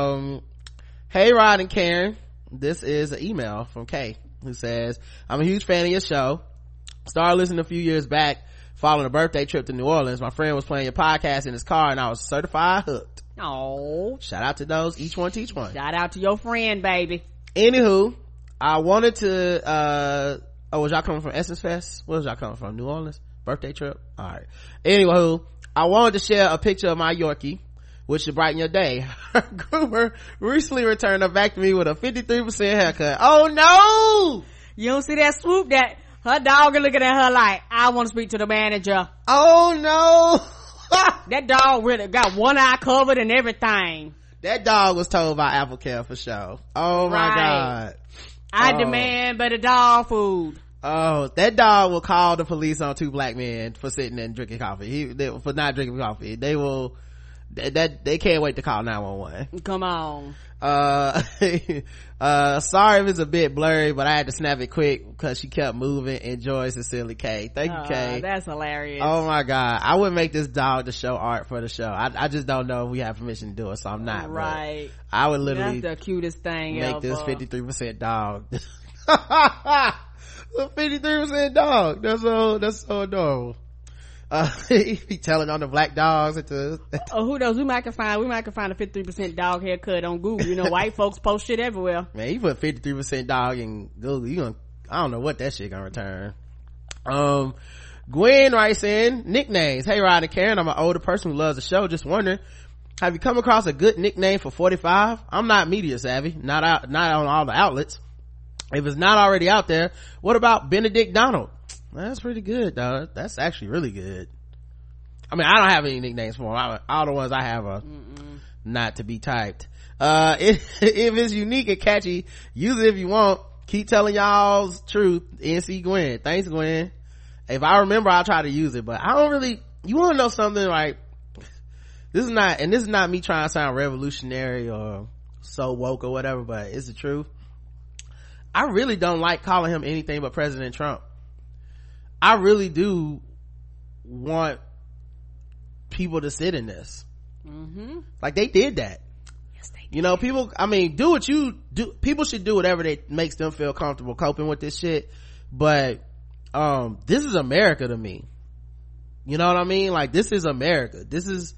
hey Rod and Karen, this is an email from Kay who says, I'm a huge fan of your show. Started listening a few years back following a birthday trip to New Orleans. My friend was playing your podcast in his car and I was certified hooked. Oh, shout out to those, each one teach one. Shout out to your friend, baby. Anywho, I wanted to was y'all coming from Essence Fest? Where was y'all coming from? New Orleans? Birthday trip? Alright. Anywho, I wanted to share a picture of my Yorkie, which should brighten your day. Her groomer recently returned her back to me with a 53% haircut. Oh no! You don't see that swoop? That her dog is looking at her like, I want to speak to the manager. Oh no! That dog really got one eye covered and everything. That dog was told by Apple Care for sure. Oh my God. I demand better dog food. Oh, that dog will call the police on 2 black men for sitting and drinking coffee. For not drinking coffee. They will, they can't wait to call 911. Come on. Sorry if it's a bit blurry, but I had to snap it quick because she kept moving. Enjoy, sincerely, Kay. Thank you, Kay. That's hilarious. Oh my God. I wouldn't make this dog the show art for the show. I just don't know if we have permission to do it, so I'm not. Right. I would literally, that's the cutest thing make ever. this 53% dog. A 53% dog. That's so adorable. He be telling on the black dogs who knows, we might can find a 53% dog haircut on Google. You know, white folks post shit everywhere. Man, you put 53% dog in Google, I don't know what that shit gonna return. Gwen writes in, nicknames. Hey Rod and Karen, I'm an older person who loves the show. Just wondering, have you come across a good nickname for 45? I'm not media savvy, not on all the outlets. If it's not already out there, what about Benedict Donald? That's pretty good, though. That's actually really good. I mean, I don't have any nicknames for him. All the ones I have are not to be typed. If it's unique and catchy, use it if you want. Keep telling y'all's truth. NC Gwen. Thanks, Gwen. If I remember, I'll try to use it, but I don't really, you want to know something, like, this is not me trying to sound revolutionary or so woke or whatever, but it's the truth. I really don't like calling him anything but President Trump. I really do want people to sit in this. Like, they did that. Yes, they did. You know, people, I mean, do what you do. People should do whatever that makes them feel comfortable coping with this shit. But, this is America to me. You know what I mean? Like, this is America. This is,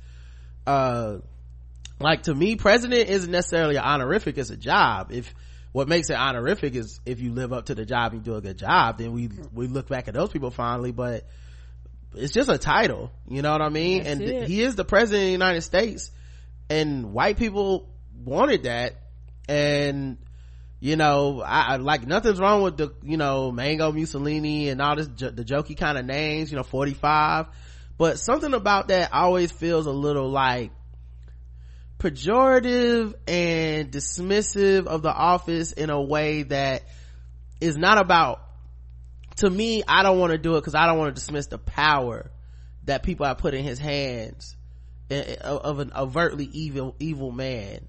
like, to me, president isn't necessarily an honorific, it's a job. What makes it honorific is if you live up to the job and you do a good job, then we look back at those people fondly, but it's just a title. You know what I mean? That's and it. He is the president of the United States, and white people wanted that. And, you know, I like, nothing's wrong with the, you know, Mango Mussolini and all this, the jokey kind of names, you know, 45. but something about that always feels a little like pejorative and dismissive of the office in a way that is not about, to me, I don't want to do it because I don't want to dismiss the power that people have put in his hands of an overtly evil man.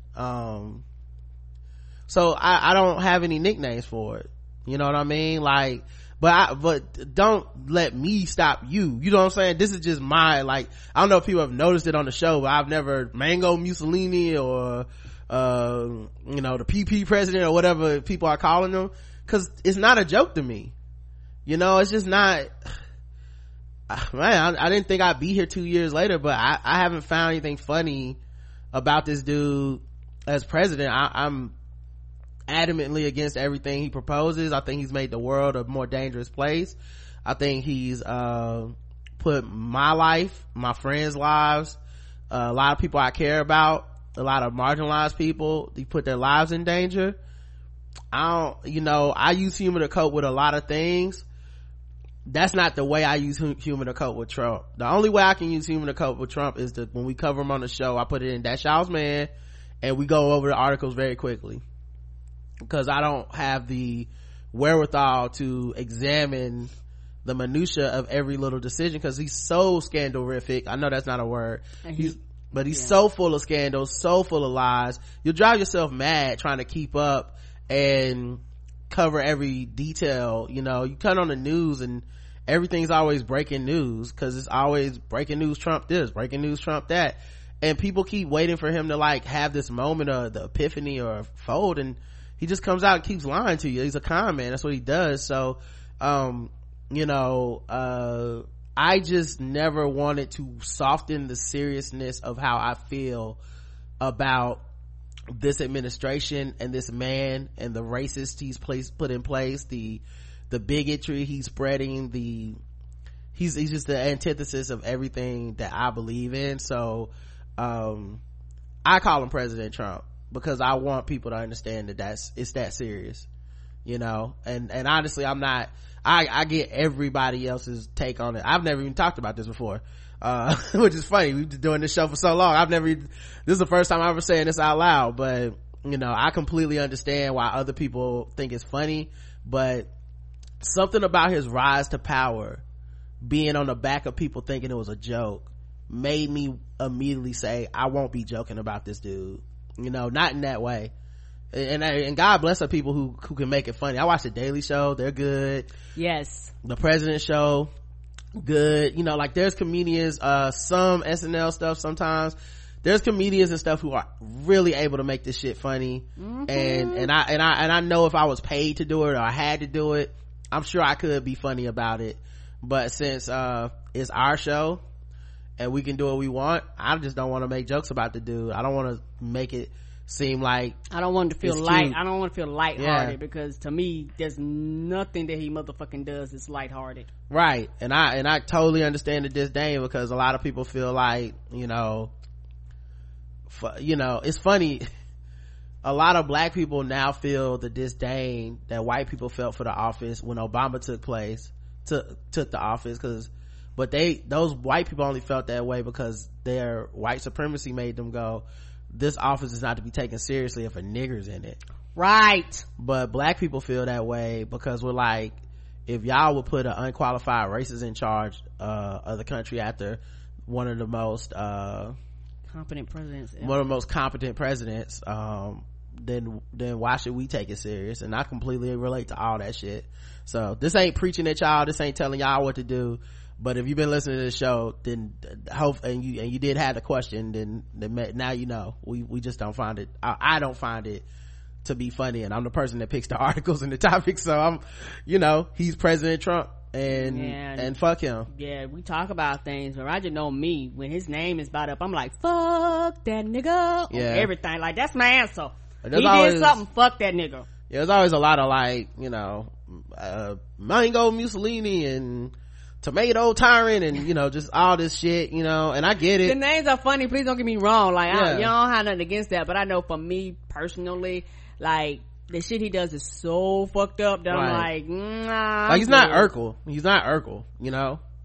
So I don't have any nicknames for it, you know what I mean? Like, but don't let me stop you know what I'm saying? This is just my, like, I don't know if people have noticed it on the show, but I've never Mango Mussolini or the PP president or whatever people are calling them, because it's not a joke to me, you know. It's just not, man. I didn't think I'd be here 2 years later, but I haven't found anything funny about this dude as president. I'm adamantly against everything he proposes. I think he's made the world a more dangerous place. I think he's put my life, my friends' lives, a lot of people I care about, a lot of marginalized people, he put their lives in danger. I use humor to cope with a lot of things. That's not the way I use humor to cope with Trump. The only way I can use humor to cope with Trump is that when we cover him on the show, I put it in That's Y'all's Man and we go over the articles very quickly, because I don't have the wherewithal to examine the minutia of every little decision, because he's so scandalrific. I know that's not a word, he's so full of scandals, so full of lies. You'll drive yourself mad trying to keep up and cover every detail. You turn on the news and everything's always breaking news, because it's always breaking news Trump this, breaking news Trump that, and people keep waiting for him to like have this moment of the epiphany or fold, and he just comes out and keeps lying to you. He's a con man. That's what he does. So I just never wanted to soften the seriousness of how I feel about this administration and this man and the racist he's put in place, the bigotry he's spreading, he's just the antithesis of everything that I believe in. So I call him President Trump because I want people to understand that it's that serious, and honestly, I get everybody else's take on it. I've never even talked about this before, which is funny. We've been doing this show for so long. This is the first time I'm ever saying this out loud, but I completely understand why other people think it's funny, but something about his rise to power being on the back of people thinking it was a joke made me immediately say, I won't be joking about this dude, not in that way. And God bless the people who can make it funny. I watch the Daily Show, they're good. Yes. The President Show, good. Like there's comedians, some SNL stuff sometimes, there's comedians and stuff who are really able to make this shit funny. Mm-hmm. and I know if I was paid to do it or I had to do it, I'm sure I could be funny about it. But since it's our show and we can do what we want, I just don't want to make jokes about the dude. I don't want to make it seem like I don't want to feel light. I don't want to feel lighthearted, because to me there's nothing that he motherfucking does is lighthearted. Right. And I totally understand the disdain, because a lot of people feel like it's funny. A lot of black people now feel the disdain that white people felt for the office when Obama took the office, but those white people only felt that way because their white supremacy made them go, this office is not to be taken seriously if a nigger's in it. Right. But black people feel that way because we're like, if y'all would put an unqualified racist in charge of the country after one of the most competent presidents, one of the most competent presidents, then why should we take it serious? And I completely relate to all that shit. So this ain't preaching at y'all, this ain't telling y'all what to do, but if you've been listening to the show, then hope and you did have the question, then now we just don't find it, I don't find it to be funny, and I'm the person that picks the articles and the topics, so I'm he's President Trump, and fuck him. Yeah, we talk about things, but Roger know me, when his name is brought up, I'm like, fuck that nigga. Yeah. Everything, like, that's my answer. He did something, fuck that nigga. Yeah, there's always a lot of like, Mango Mussolini and Tomato Tyrant and just all this shit, and I get it. The names are funny, please don't get me wrong, like, you don't have nothing against that, but I know for me personally, like, the shit he does is so fucked up that I'm like, nah. Like, he's not Urkel,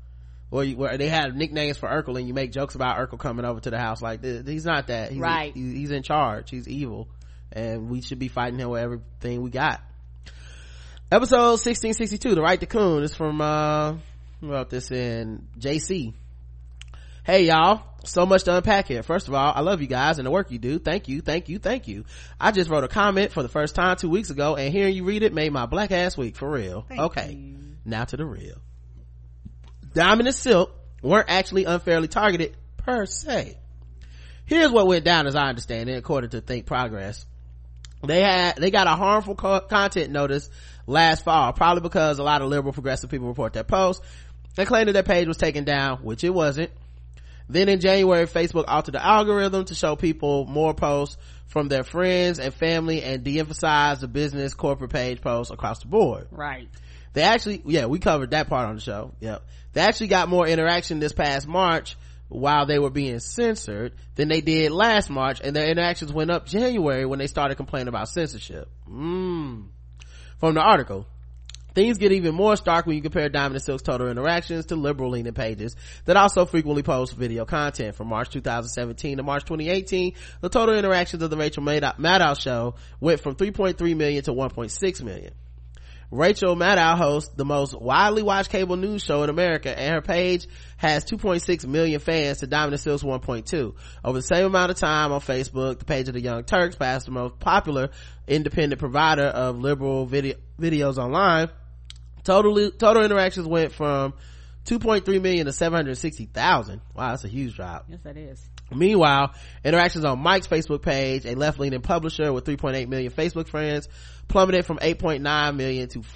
where they have nicknames for Urkel and you make jokes about Urkel coming over to the house. Like, he's not that. He's in charge. He's evil, and we should be fighting him with everything we got. Episode 1662, The Right to Coon, is from who wrote this in? JC. Hey y'all, so much to unpack here. First of all, I love you guys and the work you do. Thank you. I just wrote a comment for the first time 2 weeks ago, and hearing you read it made my black ass week, for real. Thank you. Now to the real. Diamond and Silk weren't actually unfairly targeted per se. Here's what went down as I understand it, according to Think Progress. They got a harmful content notice last fall, probably because a lot of liberal progressive people report that post and claim that their page was taken down, which it wasn't. Then in January, Facebook altered the algorithm to show people more posts from their friends and family and de-emphasize the business corporate page posts across the board. Right. They actually, we covered that part on the show. Yep. They actually got more interaction this past March while they were being censored than they did last March, and their interactions went up January when they started complaining about censorship. From the article, things get even more stark when you compare Diamond and Silk's total interactions to liberal leaning pages that also frequently post video content. From March 2017 to March 2018, the total interactions of the Rachel Maddow show went from 3.3 million to 1.6 million. Rachel Maddow hosts the most widely watched cable news show in America, and her page has 2.6 million fans to Diamond and Silk's 1.2. Over the same amount of time on Facebook, the page of the Young Turks passed the most popular independent provider of liberal videos online. Total interactions went from 2.3 million to 760,000. Wow, that's a huge drop. Yes, that is. Meanwhile, interactions on Mike's Facebook page, a left-leaning publisher with 3.8 million Facebook friends, plummeted from 8.9 million to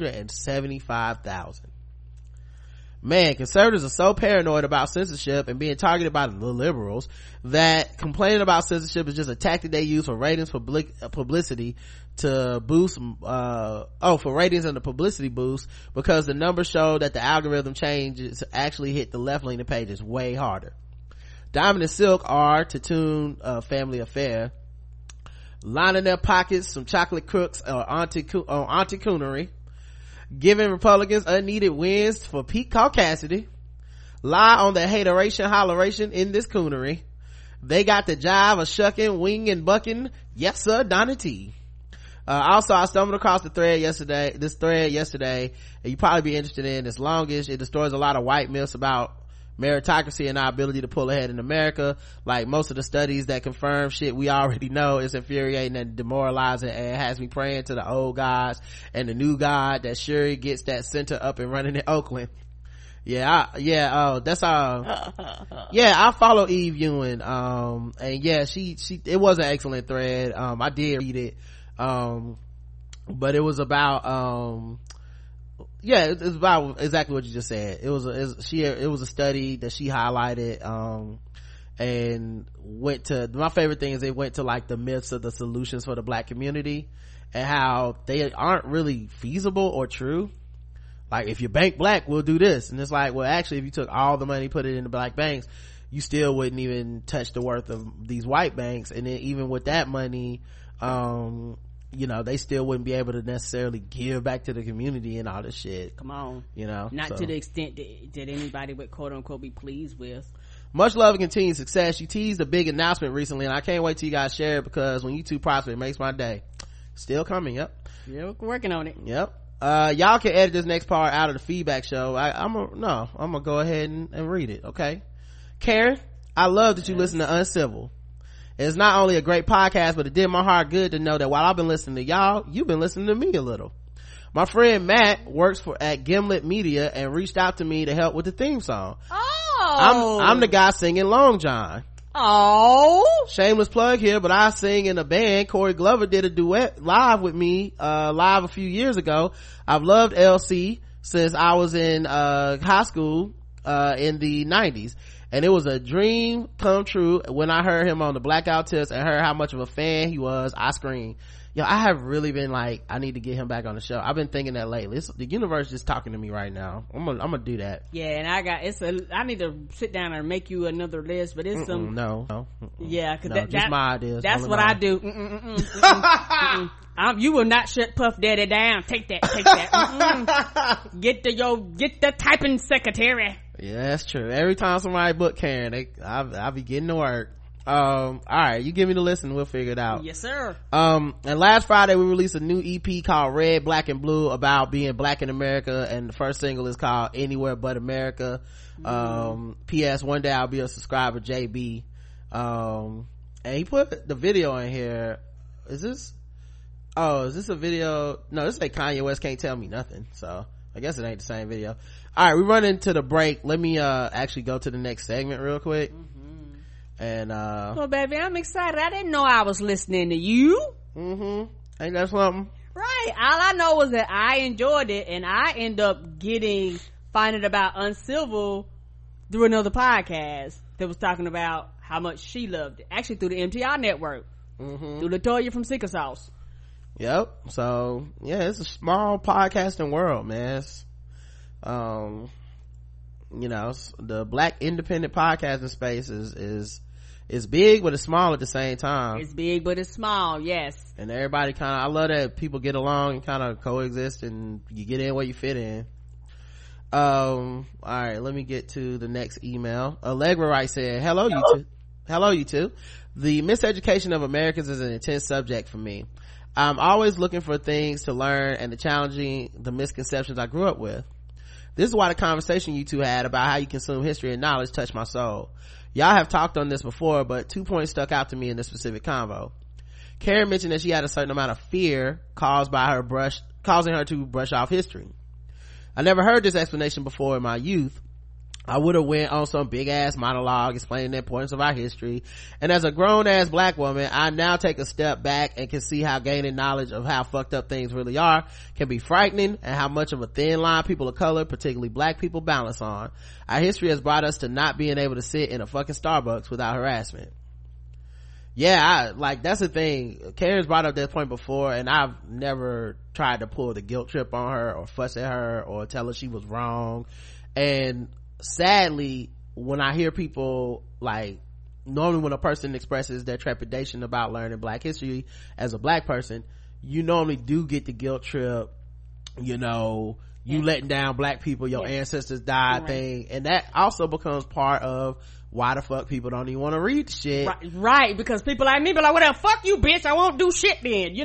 475,000. Man, conservatives are so paranoid about censorship and being targeted by the liberals that complaining about censorship is just a tactic they use for ratings, publicity to boost for ratings and the publicity boost, because the numbers show that the algorithm changes actually hit the left-leaning pages way harder. Diamond and Silk are, to tune family affair, lining their pockets some chocolate crooks or auntie coonery, giving Republicans unneeded wins for Pete Cassidy, lie on their hateration holleration in this coonery. They got the jive of shucking, wing and bucking. Yes sir, Donnie T. Also, I stumbled across this thread yesterday, and you probably be interested in. It's longish. It destroys a lot of white myths about meritocracy and our ability to pull ahead in America. Like most of the studies that confirm shit we already know. Is infuriating and demoralizing, and has me praying to the old gods and the new god that sure gets that center up and running in Oakland. That's I follow Eve Ewing, and she it was an excellent thread. I did read it, but it was about it's about exactly what you just said. It was a study that she highlighted, and went to, my favorite thing is they went to like the myths of the solutions for the black community and how they aren't really feasible or true. Like, if you bank black, we'll do this, and it's like, well, actually, if you took all the money, put it into black banks, you still wouldn't even touch the worth of these white banks. And then even with that money, they still wouldn't be able to necessarily give back to the community and all this shit. Come on. Not to the extent that anybody would quote unquote be pleased with. Much love and continued success. You teased a big announcement recently, and I can't wait till you guys share it, because when you two prosper, it makes my day. Still coming. Yep. Yeah, we're working on it. Yep. Y'all can edit this next part out of the feedback show. I'm gonna go ahead and read it. Okay. Karen, I love that you listen to Uncivil. It's not only a great podcast, but it did my heart good to know that while I've been listening to y'all, you've been listening to me a little. My friend Matt works at Gimlet Media and reached out to me to help with the theme song. Oh, I'm the guy singing Long John. Oh, shameless plug here, but I sing in a band. Corey Glover did a duet live with me live a few years ago. I've loved LC since I was in high school in the 90s, and it was a dream come true when I heard him on the Blackout Tips and heard how much of a fan he was. I screamed. I have really been like, I need to get him back on the show. I've been thinking that lately. The universe is talking to me right now. I'm gonna do that. Yeah, and I need to sit down and make you another list, but it's no. Yeah, cause just my ideas. That's what I do. You will not shut Puff Daddy down. Take that. Get the typing secretary. Yeah, that's true. Every time somebody book Karen, I'll be getting to work. All right, you give me the list and we'll figure it out. Yes, sir. And last Friday we released a new EP called Red, Black and Blue about being black in America, and the first single is called Anywhere But America. P.S. one day I'll be a subscriber, JB. And he put the video in here. Is this a video? No, this ain't Kanye West Can't Tell Me Nothing, so I guess it ain't the same video. All right, we run into the break. Let me actually go to the next segment real quick. And well, baby, I'm excited. I didn't know I was listening to you. Ain't that something? Right. All I know was that I enjoyed it, and I end up finding about Uncivil through another podcast that was talking about how much she loved it, actually through the MTR network, through Latoya from Sicker Sauce. Yep. So yeah, it's a small podcasting world, man. It's, the black independent podcasting space is big, but it's small at the same time. It's big, but it's small. Yes. And everybody I love that people get along and kind of coexist, and you get in where you fit in. All right, let me get to the next email. Allegra writes, said, hello you two. The miseducation of Americans is an intense subject for me. I'm always looking for things to learn and the challenging the misconceptions I grew up with. This is why the conversation you two had about how you consume history and knowledge touched my soul. Y'all have talked on this before, but 2 points stuck out to me in this specific convo. Karen mentioned that she had a certain amount of fear causing her to brush off history. I never heard this explanation before in my youth. I would have went on some big ass monologue explaining the importance of our history, and as a grown ass black woman, I now take a step back and can see how gaining knowledge of how fucked up things really are can be frightening, and how much of a thin line people of color, particularly black people, balance on. Our history has brought us to not being able to sit in a fucking Starbucks without harassment. Yeah, that's the thing. Karen's brought up that point before, and I've never tried to pull the guilt trip on her or fuss at her or tell her she was wrong. And sadly, when I hear people, normally when a person expresses their trepidation about learning black history as a black person, you normally do get the guilt trip, you letting down black people, your ancestors died thing, and that also becomes part of why the fuck people don't even want to read the shit. Right, because people like me be like, well, fuck you, bitch, I won't do shit then,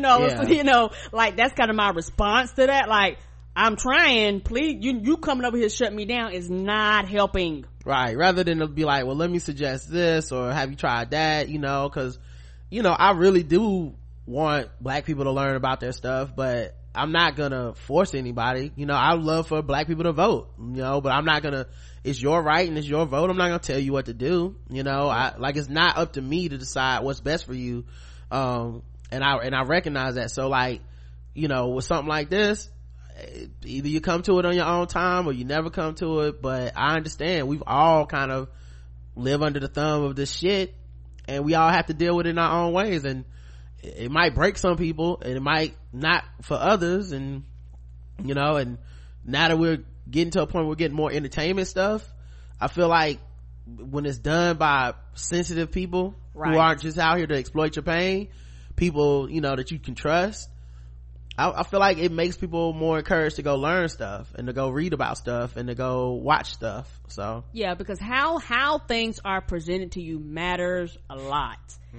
that's kind of my response to that. I'm trying, please, you coming over here shutting me down is not helping. Right, rather than be like, well, let me suggest this, or have you tried that, because I really do want black people to learn about their stuff, but I'm not gonna force anybody. I would love for black people to vote, but I'm not gonna, it's your right and it's your vote. I'm not gonna tell you what to do. It's not up to me to decide what's best for you. And I recognize that. So with something like this, either you come to it on your own time or you never come to it, but I understand we've all kind of live under the thumb of this shit, and we all have to deal with it in our own ways, and it might break some people and it might not for others, and and now that we're getting to a point where we're getting more entertainment stuff, I feel like when it's done by sensitive people who aren't just out here to exploit your pain, people that you can trust, I feel like it makes people more encouraged to go learn stuff and to go read about stuff and to go watch stuff. So yeah, because how things are presented to you matters a lot.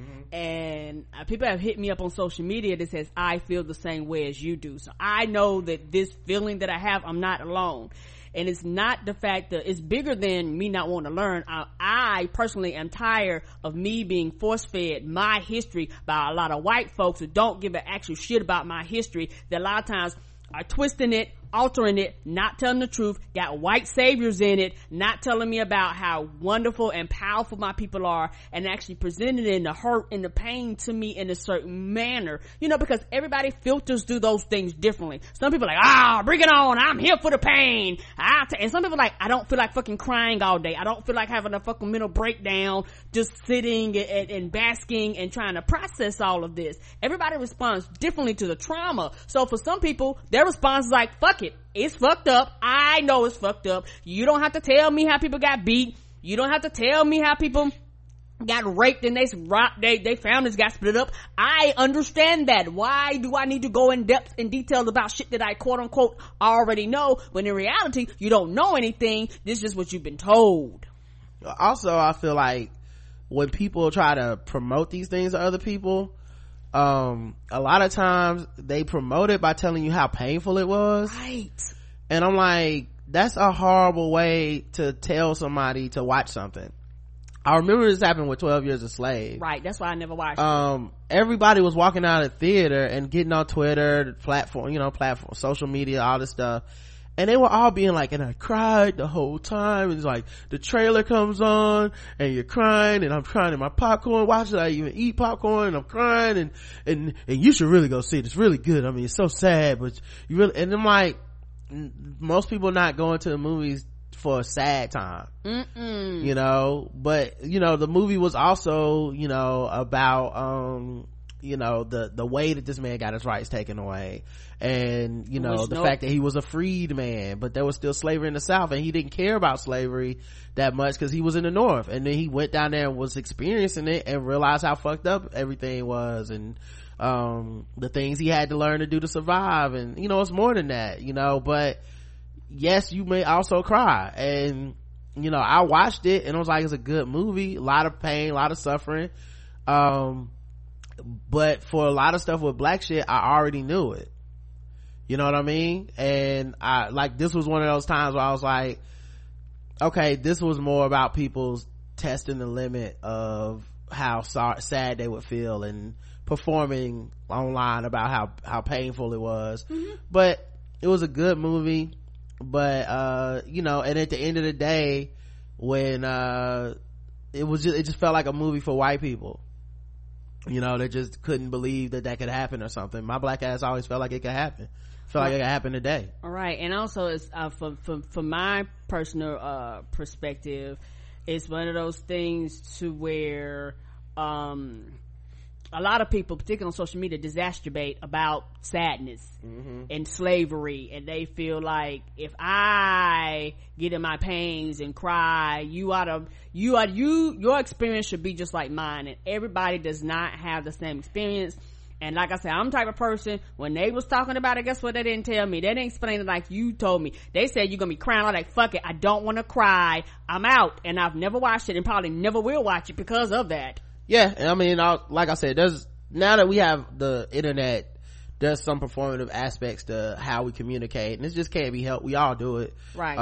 And people have hit me up on social media that says I feel the same way as you do, so I know that this feeling that I have, I'm not alone. And it's not the fact that it's bigger than me not wanting to learn. I personally am tired of me being force-fed my history by a lot of white folks who don't give an actual shit about my history, that a lot of times are twisting it, altering it, not telling the truth, got white saviors in it, not telling me about how wonderful and powerful my people are, and actually presenting it in the hurt and the pain to me in a certain manner, because everybody filters through those things differently. Some people are like, bring it on, I'm here for the pain, and some people are like, I don't feel like fucking crying all day, I don't feel like having a fucking mental breakdown, just sitting and basking and trying to process all of this. Everybody responds differently to the trauma. So for some people, their response is like, fuck it, it's fucked up, I know it's fucked up, you don't have to tell me how people got beat, you don't have to tell me how people got raped and they families got split up. I understand that. Why do I need to go in depth and details about shit that I quote unquote already know, when in reality you don't know anything? This is what you've been told. Also, I feel like when people try to promote these things to other people, a lot of times they promote it by telling you how painful it was, right? And I'm like, that's a horrible way to tell somebody to watch something. I remember this happened with 12 Years a Slave. Right, that's why I never watched it. Everybody was walking out of the theater and getting on Twitter, platform, social media, all this stuff. And they were all being like, and I cried the whole time. And it's like, the trailer comes on and you're crying, and I'm crying in my popcorn. Why should I even eat popcorn? And I'm crying, and you should really go see it. It's really good. I mean, it's so sad, but you really, and I'm like, most people not going to the movies for a sad time. But the movie was also about the way that this man got his rights taken away, and fact that he was a freed man, but there was still slavery in the South, and he didn't care about slavery that much because he was in the North, and then he went down there and was experiencing it and realized how fucked up everything was, and the things he had to learn to do to survive, and it's more than that, but yes, you may also cry. And I watched it and I was like, it's a good movie, a lot of pain, a lot of suffering, but for a lot of stuff with black shit, I already knew it, you know what I mean? And this was one of those times where I was like, okay, this was more about people's testing the limit of how sad they would feel and performing online about how painful it was. But it was a good movie. But and at the end of the day, when it just felt like a movie for white people, they just couldn't believe that could happen or something. My black ass always felt like it could happen. Felt like it could happen today. All right. And also, it's from my personal perspective, it's one of those things to where a lot of people, particularly on social media, exacerbate about sadness and slavery, and they feel like, if I get in my pains and cry, your experience should be just like mine, and everybody does not have the same experience. And like I said, I'm the type of person, when they was talking about it, guess what they didn't tell me? They didn't explain it like you told me. They said, you're gonna be crying. I'm like, fuck it, I don't want to cry, I'm out. And I've never watched it and probably never will watch it because of that. Yeah, I mean, like I said, now that we have the internet, there's some performative aspects to how we communicate, and it just can't be helped. We all do it, right?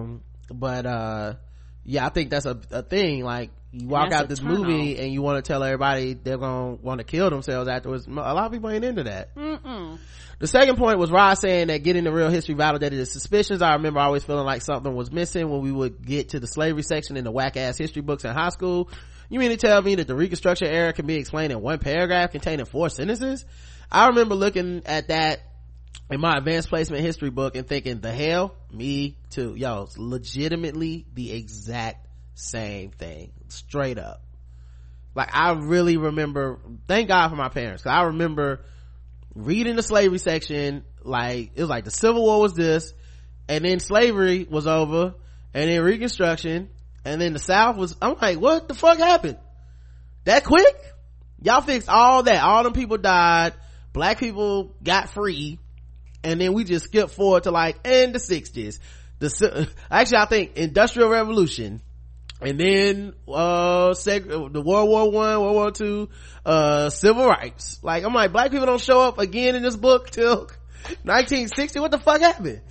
I think that's a thing. Like, you walk out this movie and you want to tell everybody they're gonna want to kill themselves afterwards. A lot of people ain't into that. The second point was Rod saying that getting the real history validated his suspicions. I remember always feeling like something was missing when we would get to the slavery section in the whack ass history books in high school. You mean to tell me that the Reconstruction era can be explained in one paragraph containing 4 sentences? I remember looking at that in my advanced placement history book and thinking, the hell? Me too. Yo, it's legitimately the exact same thing. Straight up. Like, I really remember, thank God for my parents, 'cause I remember reading the slavery section, like, it was like the Civil War was this, and then slavery was over, and then Reconstruction, and then the South was, I'm like, what the fuck happened that quick? Y'all fixed all that, all them people died, black people got free, and then we just skipped forward to like in the 60s, actually I think Industrial Revolution, and then the World War I, World War II, civil rights. Like, I'm like, black people don't show up again in this book till 1960. What the fuck happened?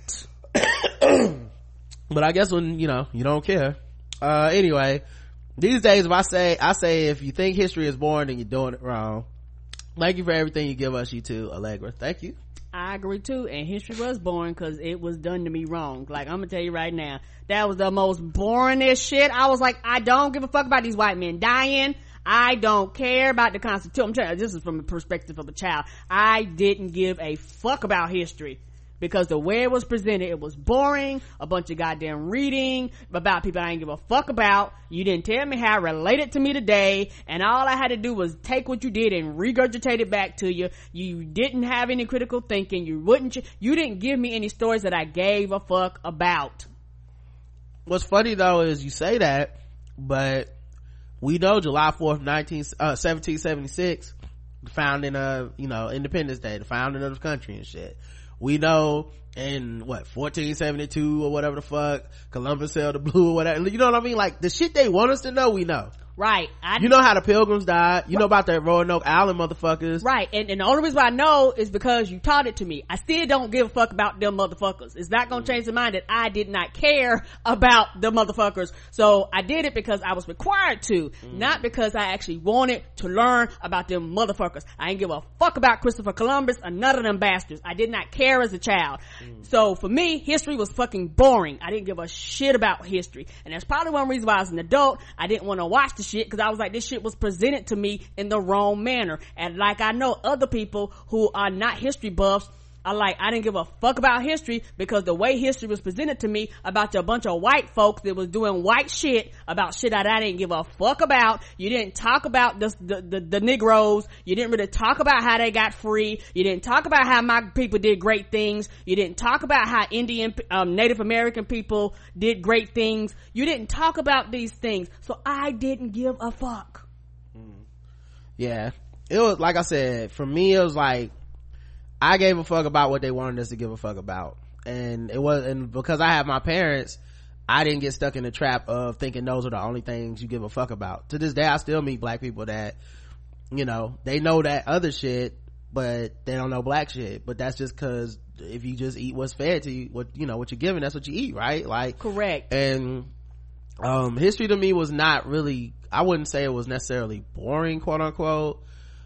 Right. But I guess when you don't care. Anyway, these days if I say if you think history is boring, then you're doing it wrong. Thank you for everything you give us, you too, Allegra. Thank you. I agree too, and history was boring because it was done to me wrong. Like, I'm gonna tell you right now, that was the most boringest shit. I was like, I don't give a fuck about these white men dying. I don't care about the Constitution. I'm telling you, this is from the perspective of a child. I didn't give a fuck about history because the way it was presented, it was boring, a bunch of goddamn reading about people I didn't give a fuck about. You didn't tell me how it related to me today, and all I had to do was take what you did and regurgitate it back to you. You didn't have any critical thinking. You didn't give me any stories that I gave a fuck about. What's funny though is you say that, but we know July 4th 1776, the founding of, Independence Day, the founding of the country and shit. We know in 1472 or whatever the fuck, Columbus sailed the blue or whatever, you know what I mean? Like, the shit they want us to know, we know. Right. You know how the Pilgrims died. You know about the Roanoke Island motherfuckers. Right. And the only reason why I know is because you taught it to me. I still don't give a fuck about them motherfuckers. It's not gonna change the mind that I did not care about the motherfuckers. So I did it because I was required to, not because I actually wanted to learn about them motherfuckers. I didn't give a fuck about Christopher Columbus or none of them bastards. I did not care as a child. So for me, history was fucking boring. I didn't give a shit about history. And that's probably one reason why as an adult, I didn't want to watch the shit, because I was like, this shit was presented to me in the wrong manner. And like, I know other people who are not history buffs are like, I didn't give a fuck about history because the way history was presented to me about a bunch of white folks that was doing white shit about shit that I didn't give a fuck about. You didn't talk about the Negroes. You didn't really talk about how they got free. You didn't talk about how my people did great things. You didn't talk about how Native American people did great things. You didn't talk about these things. So I didn't give a fuck. Yeah. It was, like I said, for me, it was like, I gave a fuck about what they wanted us to give a fuck about. And because I have my parents, I didn't get stuck in the trap of thinking those are the only things you give a fuck about. To this day, I still meet black people that, they know that other shit, but they don't know black shit. But that's just cause if you just eat what's fed to you, what you're given, that's what you eat, right? Like, correct. And, history to me was not really, I wouldn't say it was necessarily boring, quote unquote.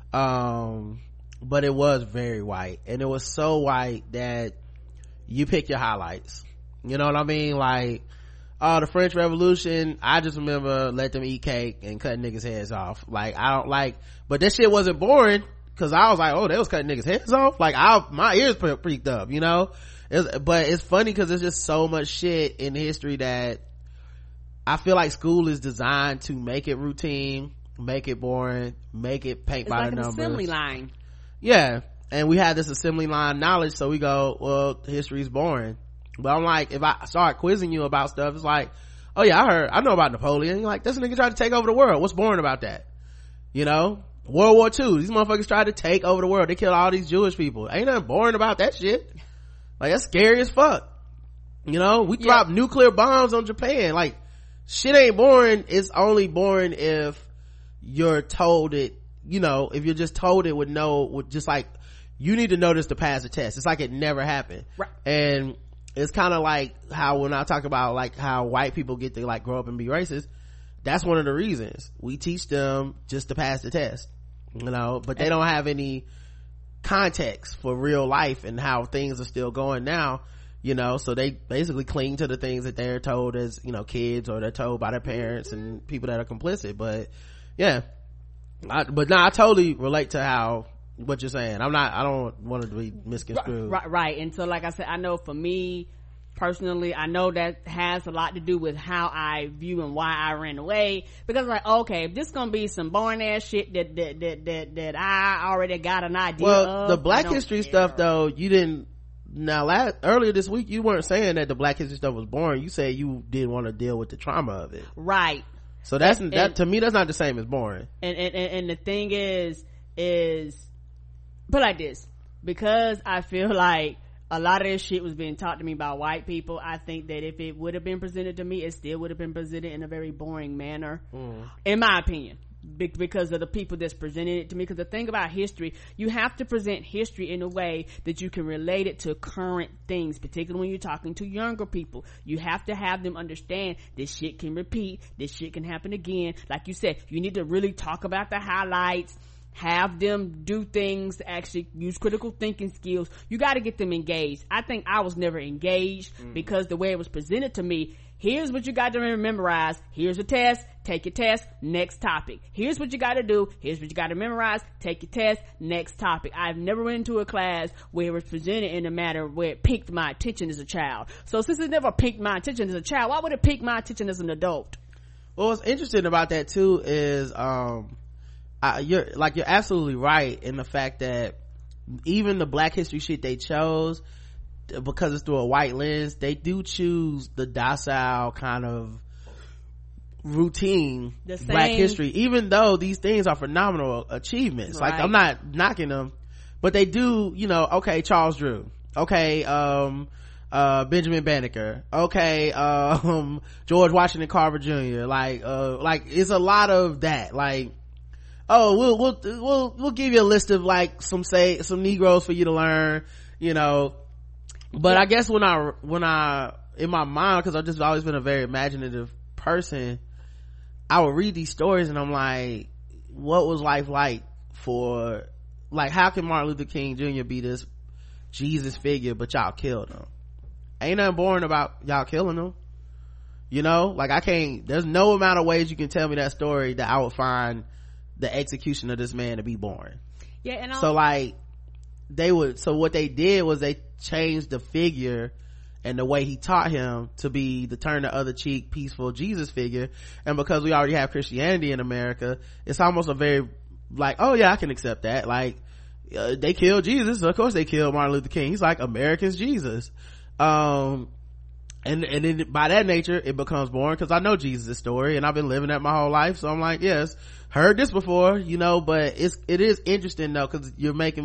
But it was very white, and it was so white that you pick your highlights. You know what I mean? Like, the French Revolution, I just remember let them eat cake and cutting niggas' heads off. Like, I don't like, but that shit wasn't boring, cause I was like, oh, they was cutting niggas' heads off? Like, my ears freaked up, but it's funny cause there's just so much shit in history that I feel like school is designed to make it routine, make it boring, make it paint by the numbers. It's like an assembly line. Yeah, and we had this assembly line knowledge, so we go, well, history's boring. But I'm like, if I start quizzing you about stuff, it's like, oh yeah, I know about Napoleon. You're like, this nigga tried to take over the world. What's boring about that? World War II, these motherfuckers tried to take over the world. They killed all these Jewish people. Ain't nothing boring about that shit. Like, that's scary as fuck. We dropped nuclear bombs on Japan. Like, shit ain't boring. It's only boring if you're told it, if you're just told it with just like, you need to know this to pass the test. It's like it never happened. Right. And it's kind of like how when I talk about like how white people get to like grow up and be racist, that's one of the reasons we teach them just to pass the test, but they don't have any context for real life and how things are still going now, so they basically cling to the things that they're told as, kids, or they're told by their parents and people that are complicit. But yeah, I totally relate to what you're saying. I don't want it to be misconstrued. Right. And so, like I said, I know for me personally, I know that has a lot to do with how I view and why I ran away, because like, okay, if this gonna be some boring ass shit that I already got an idea of. The black history stuff though, you didn't. Now, earlier this week, you weren't saying that the black history stuff was boring. You said you didn't want to deal with the trauma of it. Right. So that to me, that's not the same as boring. And the thing is put like this, because I feel like a lot of this shit was being taught to me by white people. I think that if it would have been presented to me, it still would have been presented in a very boring manner, in my opinion, because of the people that's presenting it to me. Because the thing about history, you have to present history in a way that you can relate it to current things, particularly when you're talking to younger people. You have to have them understand this shit can repeat, this shit can happen again. Like you said, you need to really talk about the highlights, have them do things, actually use critical thinking skills. You got to get them engaged. I think I was never engaged because the way it was presented to me, here's what you got to memorize, here's a test, take your test, next topic. Here's what you got to do, here's what you got to memorize, take your test, next topic. I've never went into a class where it was presented in a manner where it piqued my attention as a child. So since it never piqued my attention as a child, why would it pique my attention as an adult? Well, what's interesting about that too is you're absolutely right in the fact that even the black history shit they chose, because it's through a white lens, they do choose the docile kind of routine The same- black history, even though these things are phenomenal achievements. Right. Like, I'm not knocking them, but they do, you know, okay, Charles Drew, okay, Benjamin Banneker, okay, George Washington Carver Jr., like it's a lot of that. Like, oh, we'll give you a list of like some Negroes for you to learn, you know. But I guess when I in my mind, because I've just always been a very imaginative person, I would read these stories and I'm like, what was life like for, like, how can Martin Luther King Jr. be this Jesus figure, but y'all killed him? Ain't nothing boring about y'all killing him, you know. Like, there's no amount of ways you can tell me that story that I would find the execution of this man to be boring. Yeah, and so like so what they did was they changed the figure and the way he taught him to be the turn the other cheek, peaceful Jesus figure. And because we already have Christianity in America, it's almost a very, like, oh yeah, I can accept that. Like, they killed Jesus, so of course they killed Martin Luther King. He's like America's Jesus. And then by that nature it becomes boring, because I know Jesus' story and I've been living that my whole life, so I'm like, yes, heard this before, you know. But it is interesting though, because you made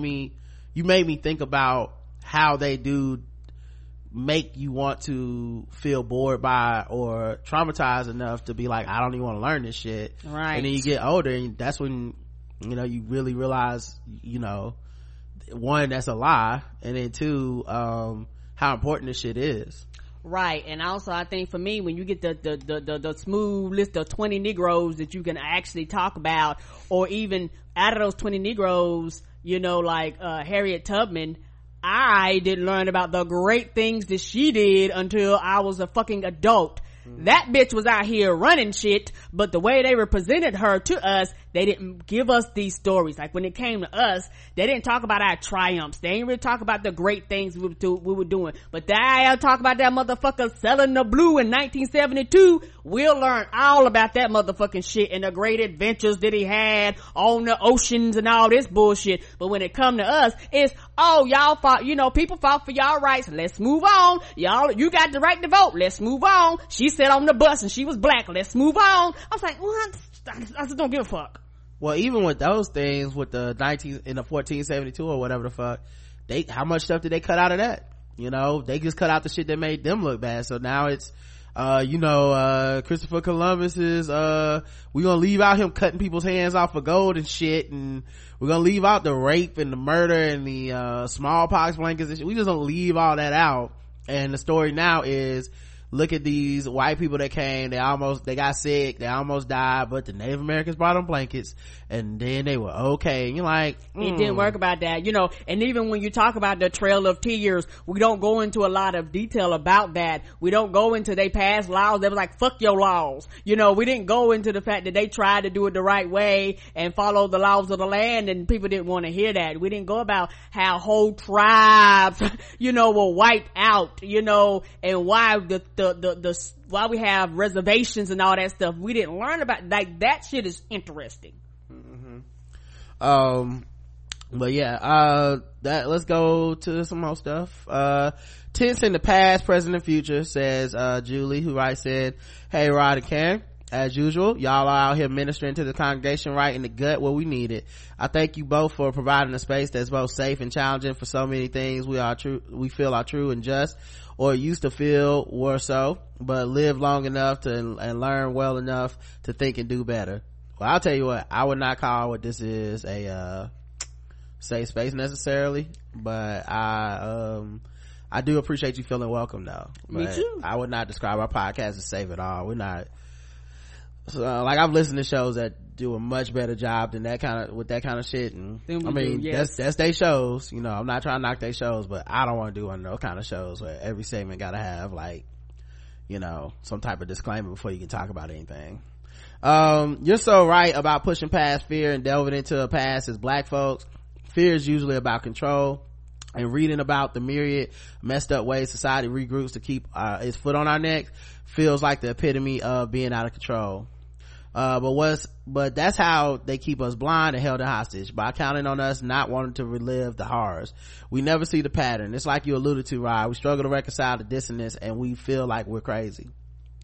me think about how they do make you want to feel bored by or traumatized enough to be like, I don't even want to learn this shit. Right. And then you get older and that's when, you know, you really realize, you know, one, that's a lie, and then two, how important this shit is. Right. And also I think for me, when you get the smooth list of 20 Negroes that you can actually talk about, or even out of those 20 Negroes, you know, like Harriet Tubman, I didn't learn about the great things that she did until I was a fucking adult. That bitch was out here running shit, but the way they represented her to us, they didn't give us these stories. Like, when it came to us, they didn't talk about our triumphs. They didn't really talk about the great things we were doing. But they'll talk about that motherfucker selling the blue in 1972. We'll learn all about that motherfucking shit and the great adventures that he had on the oceans and all this bullshit. But when it come to us, it's, oh, y'all fought, you know, people fought for y'all rights. Let's move on. Y'all, you got the right to vote. Let's move on. She sat on the bus and she was black. Let's move on. I was like, what? I just don't give a fuck. Well, even with those things, with the 1472 or whatever the fuck, how much stuff did they cut out of that? You know, they just cut out the shit that made them look bad. So now it's, Christopher Columbus is, we're gonna leave out him cutting people's hands off for gold and shit, and we're gonna leave out the rape and the murder and the, smallpox blankets and shit. We just gonna leave all that out. And the story now is, look at these white people that came, they got sick, they almost died, but the Native Americans brought them blankets and then they were okay. And you're like, It didn't work about that, you know. And even when you talk about the Trail of Tears, we don't go into a lot of detail about that. We don't go into they passed laws that was like, fuck your laws, you know. We didn't go into the fact that they tried to do it the right way and follow the laws of the land, and people didn't want to hear that. We didn't go about how whole tribes, you know, were wiped out, you know, and why why we have reservations and all that stuff. We didn't learn about, like, that shit is interesting. But yeah, let's go to some more stuff. Tense in the past, present, and future, says Julie, who said, hey Rod and Karen, as usual, y'all are out here ministering to the congregation right in the gut where we need it. I thank you both for providing a space that's both safe and challenging for so many things we feel are true and just, or used to feel were so, but live long enough to and learn well enough to think and do better. Well, I'll tell you what, I would not call what this is a safe space necessarily, but I do appreciate you feeling welcome though. Me too. I would not describe our podcast as safe at all. We're not, like, I've listened to shows that do a much better job than that kind of shit, and I mean, yes. that's their shows, you know. I'm not trying to knock their shows, but I don't want to do one of those kind of shows where every segment gotta have, like, you know, some type of disclaimer before you can talk about anything. You're so right about pushing past fear and delving into a past as black folks. Fear is usually about control, and reading about the myriad messed up ways society regroups to keep its foot on our necks feels like the epitome of being out of control. But that's how they keep us blind and held hostage, by counting on us not wanting to relive the horrors. We never see the pattern. It's like you alluded to, Rod. We struggle to reconcile the dissonance and we feel like we're crazy.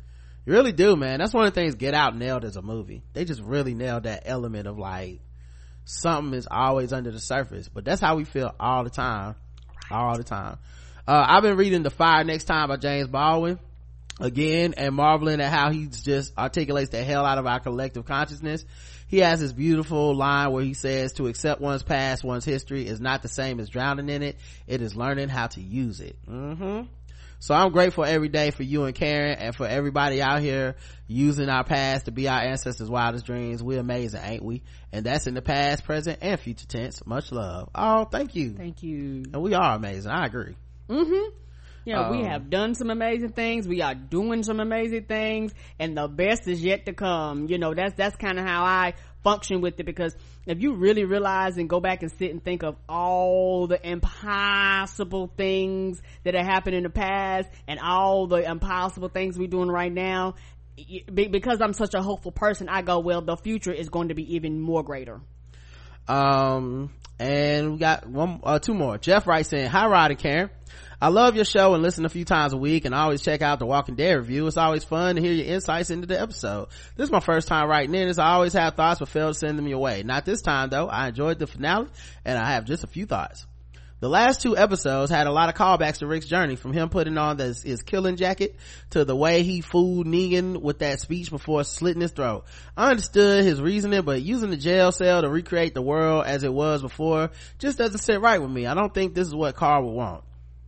You really do, man. That's one of the things Get Out nailed as a movie. They just really nailed that element of like something is always under the surface, but that's how we feel all the time. All the time. I've been reading The Fire Next Time by James Baldwin again, and marveling at how he just articulates the hell out of our collective consciousness. He has this beautiful line where he says, to accept one's past, one's history is not the same as drowning in it. It is learning how to use it. So I'm grateful every day for you and Karen, and for everybody out here using our past to be our ancestors' wildest dreams. We're amazing, ain't we? And that's in the past, present, and future tense. Much love. Oh, thank you. And we are amazing. I agree. Yeah, we have done some amazing things. We are doing some amazing things, and the best is yet to come. You know, that's kind of how I function with it, because if you really realize and go back and sit and think of all the impossible things that have happened in the past and all the impossible things we're doing right now, because I'm such a hopeful person, I go, well, the future is going to be even more greater. And we got two more. Jeff writes in, hi Rod and Karen, I love your show and listen a few times a week, and I always check out the Walking Dead review. It's always fun to hear your insights into the episode. This is my first time writing in, as I always have thoughts but fail to send them your way. Not this time though. I enjoyed the finale and I have just a few thoughts. The last two episodes had a lot of callbacks to Rick's journey, from him putting on his killing jacket to the way he fooled Negan with that speech before slitting his throat. I understood his reasoning, but using the jail cell to recreate the world as it was before just doesn't sit right with me. I don't think this is what Carl would want.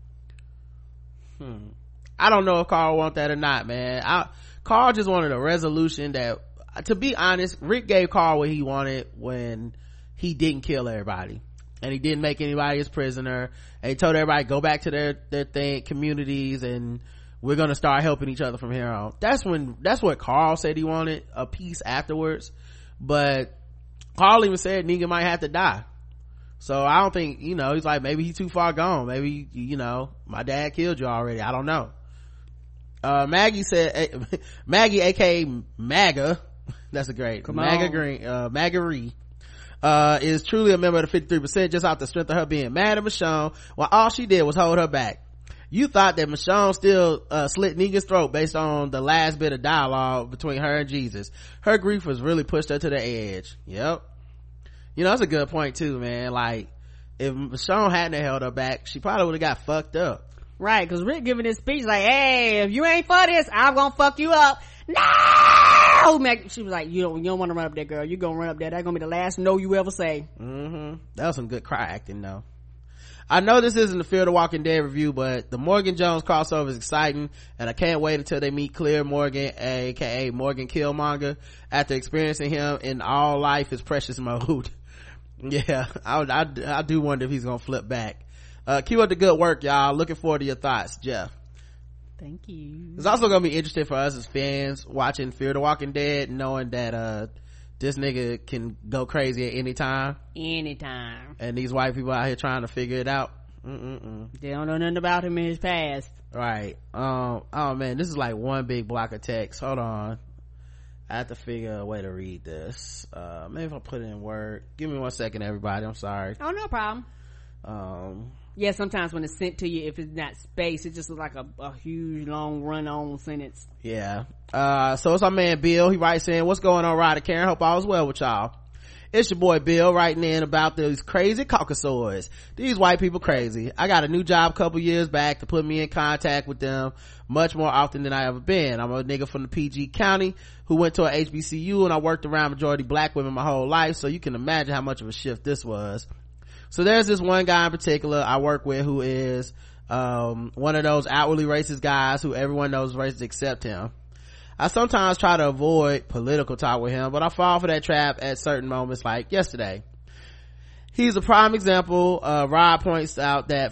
I don't know if Carl would want that or not, man. Carl just wanted a resolution that, to be honest, Rick gave Carl what he wanted when he didn't kill everybody. And he didn't make anybody his prisoner, and he told everybody go back to their communities, and we're gonna start helping each other from here on. That's what Carl said he wanted, a peace afterwards. But Carl even said Negan might have to die. So I don't think, he's like, maybe he's too far gone. Maybe, my dad killed you already. I don't know. Maggie said, Maggie, aka MAGA, that's a great, MAGA Green, MAGA-ree, is truly a member of the 53% just off the strength of her being mad at Michonne while all she did was hold her back. You thought that Michonne still slit Negan's throat based on the last bit of dialogue between her and Jesus. Her grief was really pushed her to the edge. Yep. That's a good point too, man. Like, if Michonne hadn't held her back, she probably would have got fucked up. Right, because Rick giving his speech like, hey, if you ain't for this, I'm gonna fuck you up. No! She was like, you don't want to run up there, girl. You gonna run up there. That's gonna be the last no you ever say. That was some good cry acting though. I know this isn't the Fear the Walking Dead review, but the Morgan Jones crossover is exciting, and I can't wait until they meet Claire Morgan, aka Morgan Killmonger, after experiencing him in all life is precious mode. Yeah, I do wonder if he's gonna flip back. Keep up the good work, y'all. Looking forward to your thoughts, Jeff. Thank you. It's also gonna be interesting for us as fans watching Fear the Walking Dead, knowing that this nigga can go crazy at any time, and these white people out here trying to figure it out. They don't know nothing about him in his past. Right. Oh man, this is like one big block of text. Hold on, I have to figure a way to read this. Maybe if I put it in Word. Give me 1 second, everybody. I'm sorry. Oh, no problem. Yeah, sometimes when it's sent to you, if it's not space, it just looks like a huge long run-on sentence. Yeah. So it's our man Bill. He writes in, what's going on, Rod and Karen? Hope all is well with y'all. It's your boy Bill writing in about these crazy Caucasoids. These white people crazy. I got a new job a couple years back to put me in contact with them much more often than I ever been. I'm a nigga from the PG County who went to a HBCU, and I worked around majority black women my whole life, so you can imagine how much of a shift this was. So there's this one guy in particular I work with who is one of those outwardly racist guys who everyone knows is racist except him. I sometimes try to avoid political talk with him, but I fall for that trap at certain moments, like yesterday. He's a prime example. Rod points out that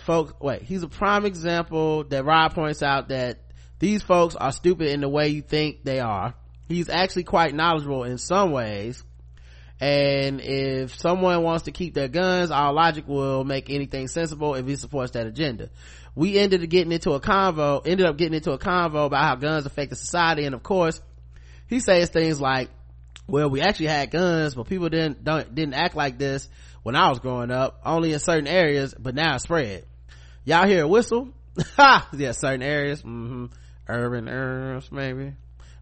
these folks are stupid in the way you think they are. He's actually quite knowledgeable in some ways, and if someone wants to keep their guns, our logic will make anything sensible if he supports that agenda. We ended up getting into a convo about how guns affect the society, and of course he says things like, well, we actually had guns, but people didn't act like this when I was growing up, only in certain areas, but now it's spread. Y'all hear a whistle? Ha! Yeah, certain areas. Urban areas maybe.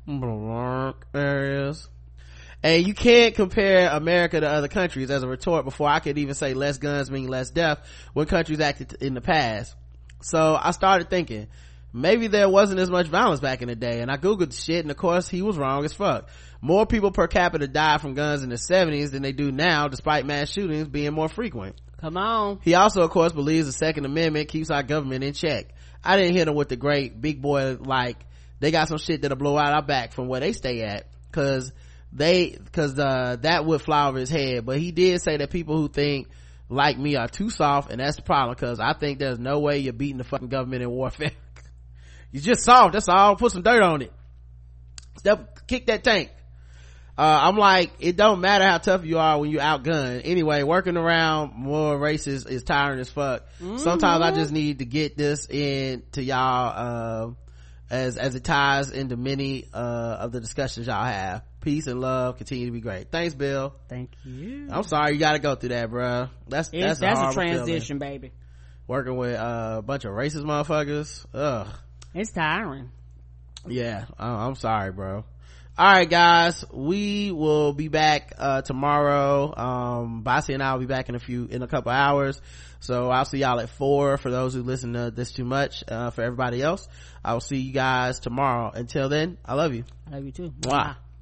areas. And you can't compare America to other countries as a retort before I could even say less guns mean less death when countries acted in the past. So I started thinking, maybe there wasn't as much violence back in the day, and I googled the shit, and of course he was wrong as fuck. More people per capita died from guns in the 70s than they do now, despite mass shootings being more frequent. Come on. He also of course believes the Second Amendment keeps our government in check. I didn't hit him with the great big boy, like they got some shit that'll blow out our back from where they stay at, cause that would fly over his head. But he did say that people who think like me are too soft, and that's the problem, cause I think there's no way you're beating the fucking government in warfare. You're just soft, that's all. Put some dirt on it. Kick that tank. I'm like, it don't matter how tough you are when you outgunned. Anyway, working around more races is tiring as fuck. Sometimes I just need to get this in to y'all, as it ties into many of the discussions y'all have. Peace and love continue to be great. Thanks, Bill. Thank you. I'm sorry you gotta go through that, bruh. That's a transition, baby. Working with a bunch of racist motherfuckers. Ugh, it's tiring. Yeah, I'm sorry, bro. All right, guys, we will be back tomorrow. Bossy and I will be back in a couple hours, so I'll see y'all at 4 for those who listen to this too much. For everybody else, I will see you guys tomorrow. Until then, I love you. I love you too. Mwah.